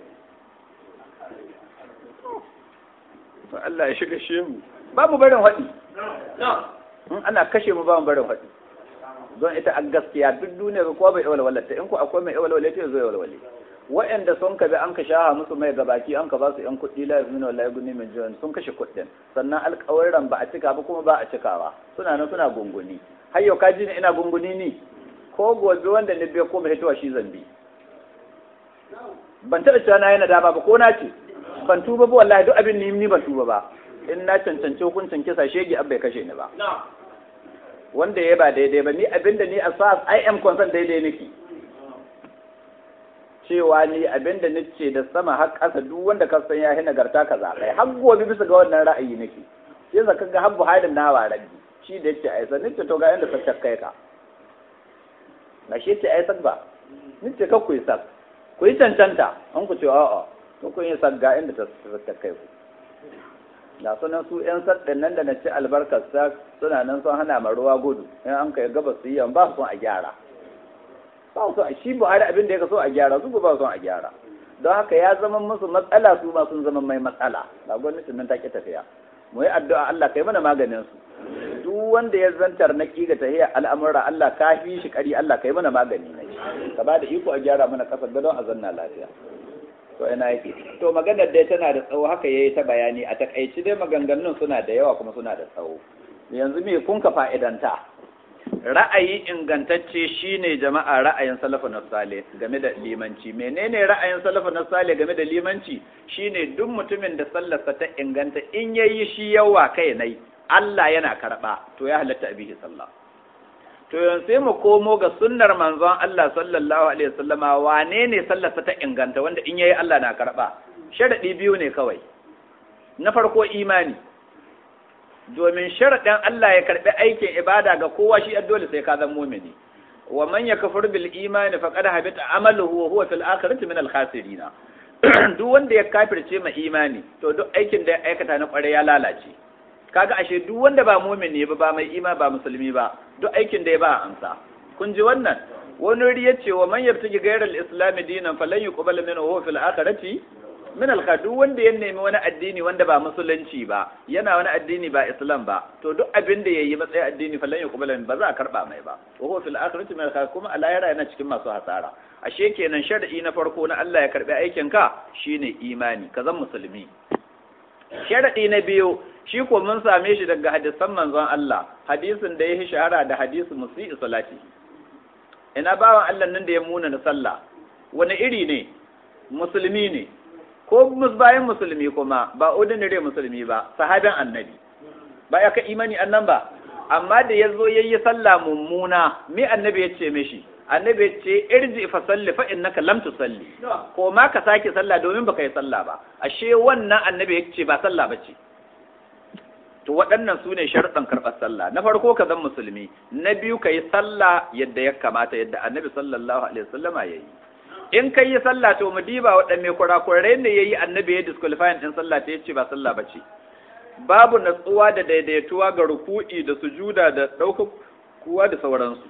Allah ya shiga shi mu ba mu barin haɗi in ana kashe mu ba mu barin haɗi don ita a gaskiya duk duniya kowa bai walwalata in ku akwai mai walwalata ya zo ya walwale wa'anda sun ka bi an ka shaha musu mai gabaki an ka ba su yan kuɗi la yazminu wallahi gunni min jiwan sun kashe kuɗin sannan alƙawarin ba a cika ba kuma ba a cikawa suna nan suna gunguni har yau ka ji ni ina gunguni ni ko gobe wanda ne bai ko bai hitowa shi zambi ban taɓa cewa na yi nadama ba ko na ce ban tuba ba wallahi duk abin ni ni ban tuba ba in na cancanci hukuncin kisa shege abbai kashe ni ba wanda ya ba daidai ba ni abinda ni asas I am concerned daidai nake cewa ni abinda nace da sama har ƙasa duk wanda ka san ya hi nagarta ka zaɓai har gobe bisa ga wannan ra'ayi nake sai zaka ga har Buhari na warabi shi da yace ai sanin to ga yanda ta kai ka na shi ce ai ba nace ka ku yi sak ku yi cancanta an ku ce a'a to kun yi sak ga inda ta kai ku da sunan su yan saddan nan da na ci albarkar sa suna nan sun hana ma ruwa gudu in an kai gaba su yi ba su son a gyara ba su shi Buhari abin da ya so a gyara su ba su son a gyara don haka ya zama musu matsala su ma sun zama mai matsala da gwamnatin nan ta ki tafiya mu yi addu'a Allah kai mana maganin su duk wanda ya zantar na kiga tahiyar al'amura Allah ka fi shi kari Allah kai mana magani ne ka ba da iko a gyara mana kasar gadon a zanna lafiya to ina yake to maganar dai tana da tsawo haka yayi ta bayani a takaici dai maganganun suna da yawa kuma suna da tsawo yanzu me kun ka fa'idanta ra'ayi ingantacce shine jama'a ra'ayin salafun salih game da limanci menene ra'ayin salafun salih game da limanci shine duk mutumin da sallarsa ta inganta in yayi shi yawa kai nai Allah yana karba to ya halatta abihi sallah to yanzu sai mu komo ga sunnar manzon Allah sallallahu alaihi wasallama wane ne sallarsa ta inganta wanda in yayi Allah na karba sharadi biyu ne kawai na farko imani domin sharadin Allah ya karbi aikin ibada ga kowa shi dole sai ka zama mu'mini wa man yakfur bil imani faqad habita amaluhu wa huwa fil akhirati min al khasirin duk wanda ya kafirce ma imani to duk aikin da ya aikata na kware ya lalace kaga ashe duk wanda ba mu'mini ba ba mai imani ba musulmi ba duk aikin da ya ba amsa kun ji wannan wani wuri yace wa man yabtaji ghayra al-islam dinan falan yuqbal minhu huwa fil akhirati min al-khadu wanda ya nemi wani addini wanda ba musulunci ba yana wani addini ba islam ba to duk abin da yayi matsayin addini falan yuqbal ba za a karba mai ba wa huwa fil akhirati min al-khadu kuma Allah ya yana cikin masu hasara ashe kenan shar'i na farko na Allah ya karbi aikin ka shine imani ka zan musulmi shar'i na biyu shi ko mun same shi daga hadisan manzon Allah hadisin da ya shahara da hadisin musi'i salati ina bawan Allah nan da ya muna na sallah wani iri ne musulmi ne ko bayan musulmi kuma ba ordinary musulmi ba sahabin annabi ba ya ka imani annan ba amma da yazo yayi sallah mummuna me annabi ya ce mishi annabi ya ce irji fa salli fa innaka lam tusalli ko ma ka sake sallah domin baka yi sallah ba ashe wannan annabi ya ce ba sallah bace to waɗannan su ne sharuɗan karɓar sallah na farko ka zan musulmi na biyu ka yi sallah yadda ya kamata yadda annabi sallallahu alaihi wasallama ya yi in ka yi sallah to mu diba waɗanne kurakurai ne ya yi annabi ya disqualifying ɗin sallah ta yace ba sallah bace babu natsuwa da daidaituwa ga ruku'i da sujuda da ɗaukar kuwa da sauransu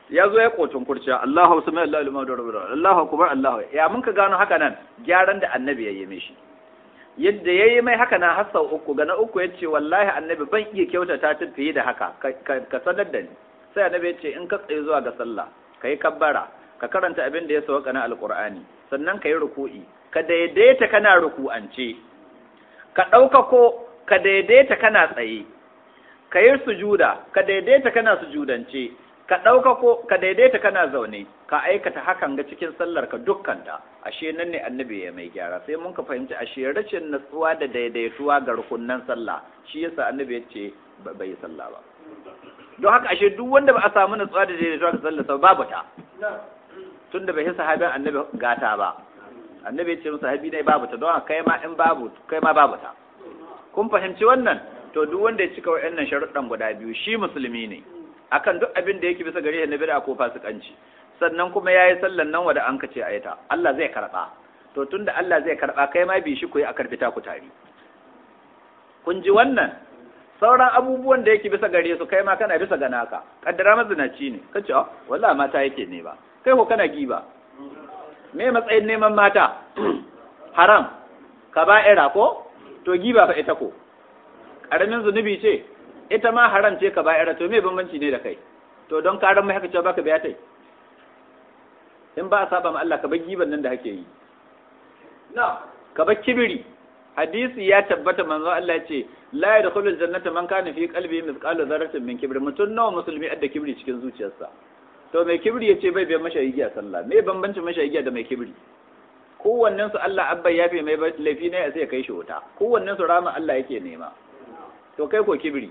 ya zo ya kotun kurciya Allahu sami Allahu liman da rabbana Allahu akbar Allahu ya mun ka gano haka nan gyaran da annabi yayi mishi yadda yayi mai haka nan har sau uku ga na uku yace wallahi annabi ban iya kyautata ta fiye da haka ka sanar da ni sai annabi yace in ka tsaye zuwa ga sallah kai kabbara ka karanta abin da ya sauka na alqur'ani sannan kai ruku'i ka daidaita kana ruku'ance ka dauka ko ka daidaita kana tsaye ka yi sujuda ka daidaita kana sujudance ka ɗauka ko ka daidaita kana zaune ka aikata hakan ga cikin sallar ka dukkanta ashe nan ne annabi ya mai gyara sai mun ka fahimci ashe rashin natsuwa da daidaituwa ga rukunnan sallah shi yasa annabi ya ce bai yi sallah ba don haka ashe duk wanda ba a samu natsuwa da daidaituwa ga sallah sa babu ta tunda bai yi sahabin annabi gata ba annabi ya ce musu sahabi ne babu ta don haka kai ma in babu kai ma babu ta kun fahimci wannan to duk wanda ya cika wa'annan sharuɗan guda biyu shi musulmi ne akan duk abin da yake bisa gare shi na bid'a ko fasikanci sannan kuma yayi sallan nan wanda an kace ayata Allah zai karba to tunda Allah zai karba kai ma bi shi koyi a karbita ku tari kun ji wannan sauran abubuwan da yake bisa gare su kai ma kana bisa ga naka kaddara mazinaci ne kace oh wallahi mata yake ne ba kai ko kana giba me matsayin neman mata haram kaba'ira ko to giba fa ita ko karamin zunubi ce ita ma haram ce ka ba'ira to me bambanci ne da kai to don ka ran mai haka cewa baka biya tai in ba a saba ma Allah ka bar giban nan da hake yi na ka bar kibiri hadisi ya tabbata manzo Allah ya ce la yadkhulu aljannata man kana fi qalbihi mithqalu dharratin min kibri mutun nawa musulmi adda kibri cikin zuciyarsa to mai kibri yace bai bai mashayi giya sallah me bambanci mashayi giya da mai kibri kowannen su Allah abba ya fi mai laifi ne sai kai shi wuta kowannen su rama Allah yake nema to kai ko kibri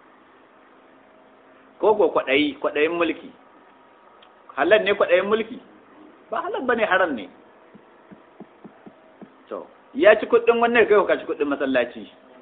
ko ko kwaɗayi kwaɗayin mulki halal ne kwaɗayin mulki ba halal bane haram ne to ya ci kuɗin wannan kai ka ci kuɗin masallaci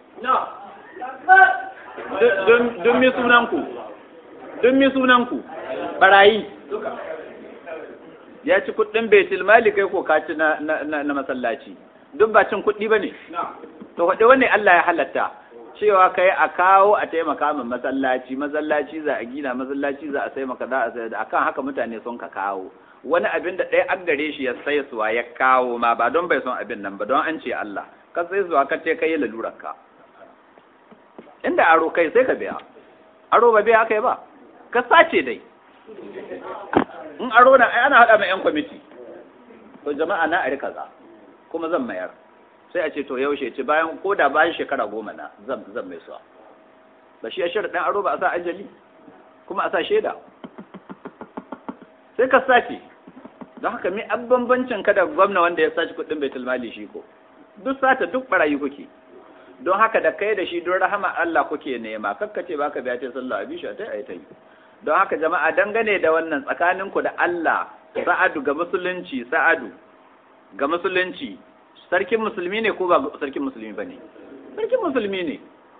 don don mi sunanku don mi sunanku barayi ya ci kuɗin baitul mali kai ko ka ci na na na masallaci duk ba cin kuɗi bane to kwaɗe wanne Allah ya halatta cewa kai a kawo a taimaka min masallaci masallaci za a gina masallaci za a sai maka za a sai akan haka mutane sun ka kawo wani abin da ɗaya an gare shi ya sai suwa ya kawo ma ba don bai son abin nan ba don an ce Allah ka sai suwa ka ce kai lalurar ka inda aro kai sai ka biya aro ba biya kai ba ka sace dai in aro na ana hada mai yan kwamiti to jama'a na a rika za kuma zan mayar sai a ce to yaushe ce bayan ko da bayan shekara goma na zan zan mai suwa ba shi ya shirya ɗan aro ba a sa ajali kuma a sa shaida sai ka sace don haka mi an bambancin ka da gwamna wanda ya sace kuɗin baitul mali shi ko duk sata duk barayi kuke don haka da kai da shi don rahama Allah kuke nema kakkace baka biya ta sallah abi shi ta ayi ta yi don haka jama'a dangane da wannan tsakaninku da Allah sa'adu ga musulunci sa'adu ga musulunci sarkin musulmi ne ko ba sarkin musulmi ba ne sarkin musulmi ne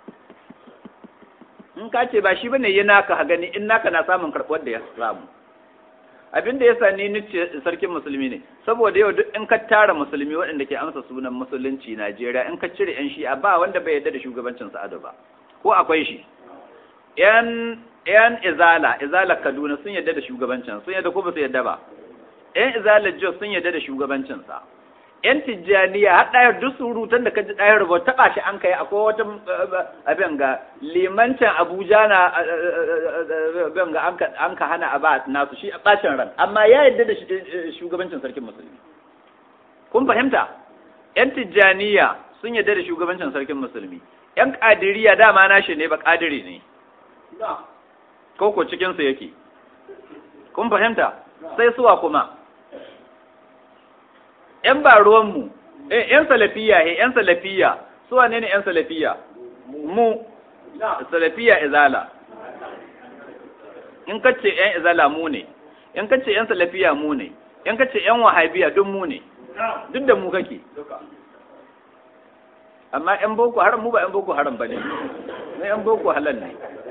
in ka ce ba shi ba ne yi naka gani in naka na samun karɓar da ya samu abin da ya sa ni nice sarkin musulmi ne saboda yau duk in ka tara musulmi waɗanda ke amsa sunan musulunci Najeriya in ka cire yan shi'a ba wanda bai yarda da shugabancin Sa'adu ba ko akwai shi yan yan izala izala Kaduna sun yarda da shugabancin sun yarda ko ba su yarda ba yan izala Jos sun yarda da shugabancin sa yan tijjaniya har ɗayar duk surutan da ka ji ɗayar rubuta taɓa shi an kai akwai wata abin ga limancin abuja na abin ga an ka hana a ba nasu shi a ɓacin ran amma ya yarda da shugabancin sarkin musulmi kun fahimta yan tijjaniya sun yarda da shugabancin sarkin musulmi yan ƙadiriya dama nashi ne ba ƙadiri ne ko ko cikinsu yake kun fahimta sai suwa kuma ‘yan ba ruwanmu, ‘yan salafiya, ‘yan salafiya, su wane ne ‘yan salafiya? Mu, salafiya izala. In kace ‘yan izala mu ne, in kace ‘yan salafiya mu ne, in kace ‘yan wahabiya duk mu ne, duk da mu kake. Amma ‘yan boko haram mu ba ‘yan boko haram ba ne, na ‘yan boko halal ne.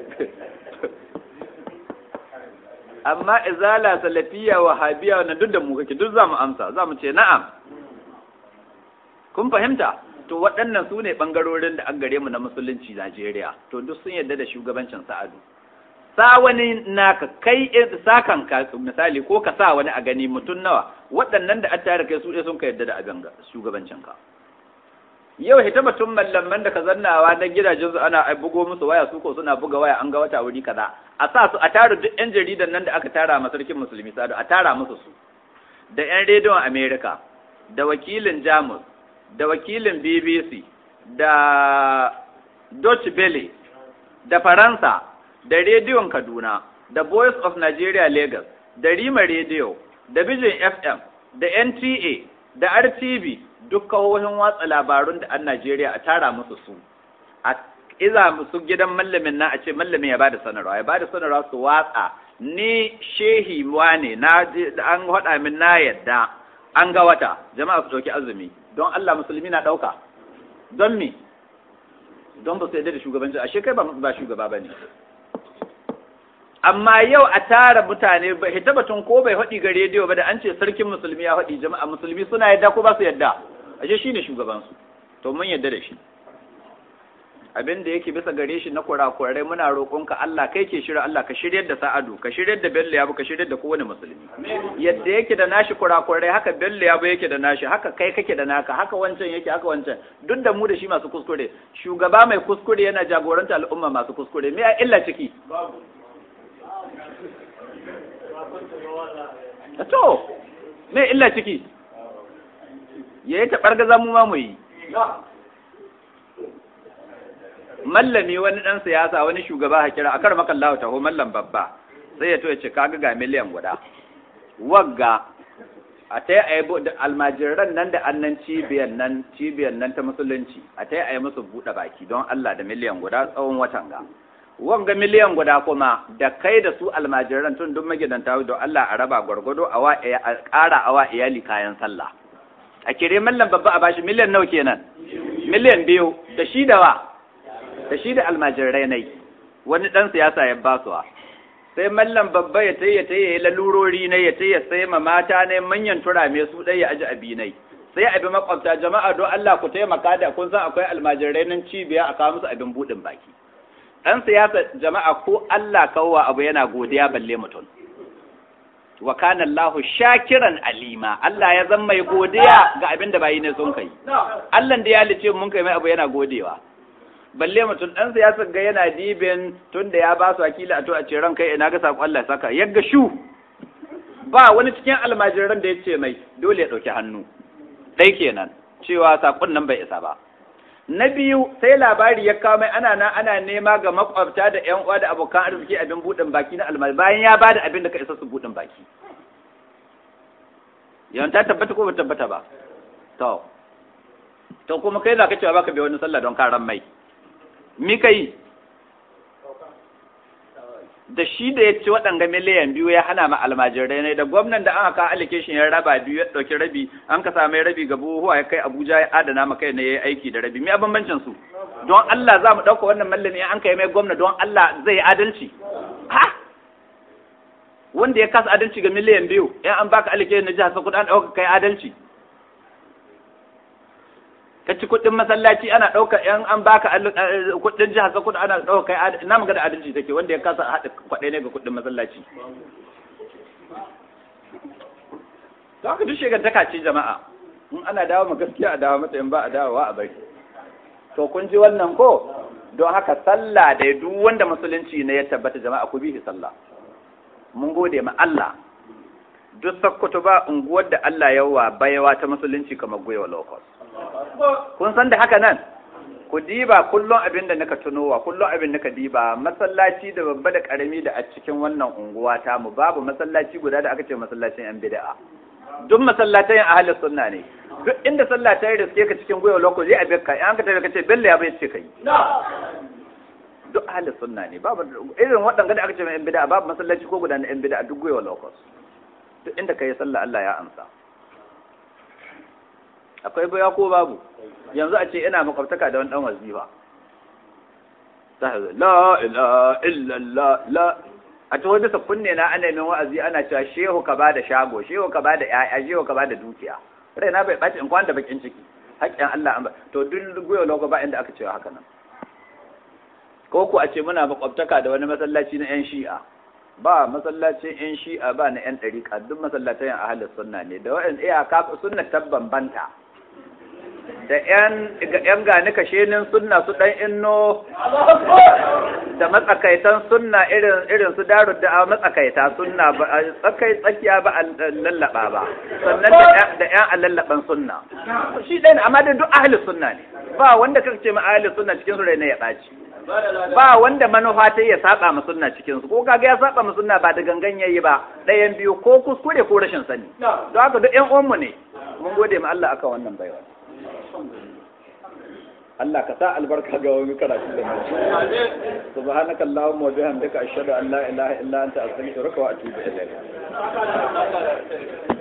Amma izala, salafiya, wahabiya wannan duk da mu kake, duk za mu amsa, za mu ce na'am. Kun fahimta? To waɗannan su ne ɓangarorin da an gare mu na musulunci Najeriya, to duk sun yarda da shugabancin Sa'adu. sa wani naka kai sa kanka misali ko ka sa wani a gani mutum nawa waɗannan da an tare kai su ɗaya sun ka yadda da abin shugabancinka yau hita batun mallaman da ka zannawa na gidajen su ana bugo musu waya su ko suna buga waya an ga wata wuri kaza a sa su a tara duk yan jaridan nan da aka tara ma sarkin musulmi sadu a tara musu su da yan rediyon America da wakilin Jamus da wakilin B B C da Deutsche Welle da Faransa da rediyon Kaduna da Voice of Nigeria Lagos da Rima Radio da Vision F M da N T A da R T V duk kawohin watsa labarun da an Najeriya a tara musu su a iza musu gidan mallamin na a ce mallamin ya bada sanarwa ya bada sanarwa su watsa ni shehi wane na an hada min na yadda an ga wata jama'a su dauki azumi don Allah musulmi na dauka don me don ba su yadda da shugabanci ashe kai ba shugaba bane amma yau a tara mutane ba hita batun ko bai haɗi ga rediyo ba da an ce sarkin musulmi ya haɗi jama'a musulmi suna yadda ko ba su yadda ashe shine shugabansu to mun yadda da shi abin da yake bisa gare shi na kurakurai muna roƙonka Allah kai ke shirya Allah ka shiryar da Sa'adu ka shiryar da Bello Yabo ka shiryar da kowane musulmi yadda yake da nashi kurakurai haka Bello Yabo yake da nashi haka kai kake da naka haka wancan yake haka wancan duk da mu da shi masu kuskure shugaba mai kuskure yana jagoranta al'umma masu kuskure me ya illa ciki to me illa ciki yayi ta bargaza mu ma mu yi mallami wani dan siyasa wani shugaba ha kira akar maka Allah taho mallam babba sai ya to ya ce kaga ga miliyan guda wagga a tai ayi almajiran nan da annan cibiyan nan cibiyan nan ta musulunci a tai ayi musu bude baki don Allah da miliyan guda tsawon watan ga wanga miliyan guda kuma da kai da su almajiran tun duk magidanta don Allah a raba gwargwado a wa a ƙara awa iyali kayan sallah a kire mallam babba a bashi miliyan nawa kenan miliyan biyu da shi da wa da shi da almajirai nai wani dan siyasa ya basuwa sai mallam babba ya tayi ya tayi lalurori ne ya tayi ya sai ma mata ne manyan turame su dai ya aji abi nai sai abi makwabta jama'a don Allah ku taimaka da kun san akwai almajirai nan cibiya a kawo musu abin budin baki dan siyasa jama'a ko Allah kawwa abu yana godiya balle mutum wa kana Allahu shakiran alima Allah ya zama mai godiya ga abin da bayi ne sun kai Allah da ya lice mun kai mai abu yana godewa balle mutum dan siyasa ga yana dibin tunda ya ba su akila a to a ce ran kai ina ga sako Allah ya saka yagga shu ba wani cikin almajiran da yace mai dole ya dauki hannu dai kenan cewa sakon nan bai isa ba na biyu sai labari ya kawo mai ana na ana nema ga makwabta da ƴan uwa da abokan arziki abin budin baki na almajiri bayan ya bada abin da ka isa su budin baki yawan ta tabbata ko ba tabbata ba to to kuma kai za ka cewa baka bai wani sallah don karan mai mi kai da shi da ya ci waɗanga miliyan biyu ya hana ma almajirai ne da gwamnan da an haka allocation ya raba biyu ya ɗauki rabi an ka sami rabi ga buhuwa ya kai Abuja ya adana ma kai ne ya yi aiki da rabi me a bambancin su don Allah za mu ɗauka wannan mallami an kai mai gwamna don Allah zai adalci ha wanda ya kasa adalci ga miliyan biyu in an baka allocation na jihar Sokoto an ɗauka kai adalci ka ci kuɗin masallaci ana ɗauka yan an baka kuɗin jihar Sokoto ana ɗauka kai na magana adalci take wanda ya kasa haɗa kwaɗai ne ga kuɗin masallaci to haka duk shegantaka ce jama'a in ana dawo ma gaskiya a dawo mata in ba a dawowa a bari to kun ji wannan ko don haka sallah da duk wanda musulunci ne ya tabbata jama'a ku bihi sallah mun gode ma Allah duk Sokoto ba unguwar da Allah yawa bayawa ta musulunci kamar Gwiwa Locust kun san da haka nan ku diba kullum abin da naka tunowa kullum abin naka diba masallaci da babba da karami da a cikin wannan unguwa ta mu babu masallaci guda da aka ce masallacin yan bid'a duk masallatan ahli sunna ne duk inda sallah ta yi riske ka cikin Gwiwa Locust zai abin ka an ka tafi ka ce bella ya bai ce kai duk ahli sunna ne babu irin waɗanda da aka ce yan bid'a babu masallaci ko guda na yan bid'a duk Gwiwa Locust duk inda kai sallah Allah ya amsa akwai baya ko babu yanzu a ce ina makwabtaka da wani dan wazifa la ilaha illallah la a to bisa kunne na ana min wa'azi ana cewa shehu ka bada shago shehu ka bada ƴaƴa shehu ka bada dukiya rai na bai baci in kwanta bakin ciki haƙƙin Allah an ba to duk goyo logo ba inda aka cewa haka nan ko ku a ce muna makwabtaka da wani masallaci na 'yan shi'a ba masallacin 'yan shi'a ba na 'yan ɗariƙa duk masallatan 'yan ahalin sunna ne da wa'in iyaka sunna tabban banta da 'yan gani kashenin sunna su ɗan inno da matsakaitan sunna irin su daru da matsakaita sunna ba a tsakai tsakiya ba a lallaba ba sannan da 'yan a lallaban sunna shi ɗaya amma da duk ahalin sunna ne ba wanda kaka ce ma ahalin sunna cikin su rai na ya ɓaci ba wanda manufa ta ya saba ma sunna cikin su ko kaga ya saba ma sunna ba da gangan yayi ba ɗayan biyu ko kuskure ko rashin sani don haka duk ƴan uwanmu ne mun gode ma Allah akan wannan baiwa Allah ka sa albarka ga wani karatu da mu subhanaka allahumma wa bihamdika ashhadu an la ilaha illa anta astaghfiruka wa atubu ilayk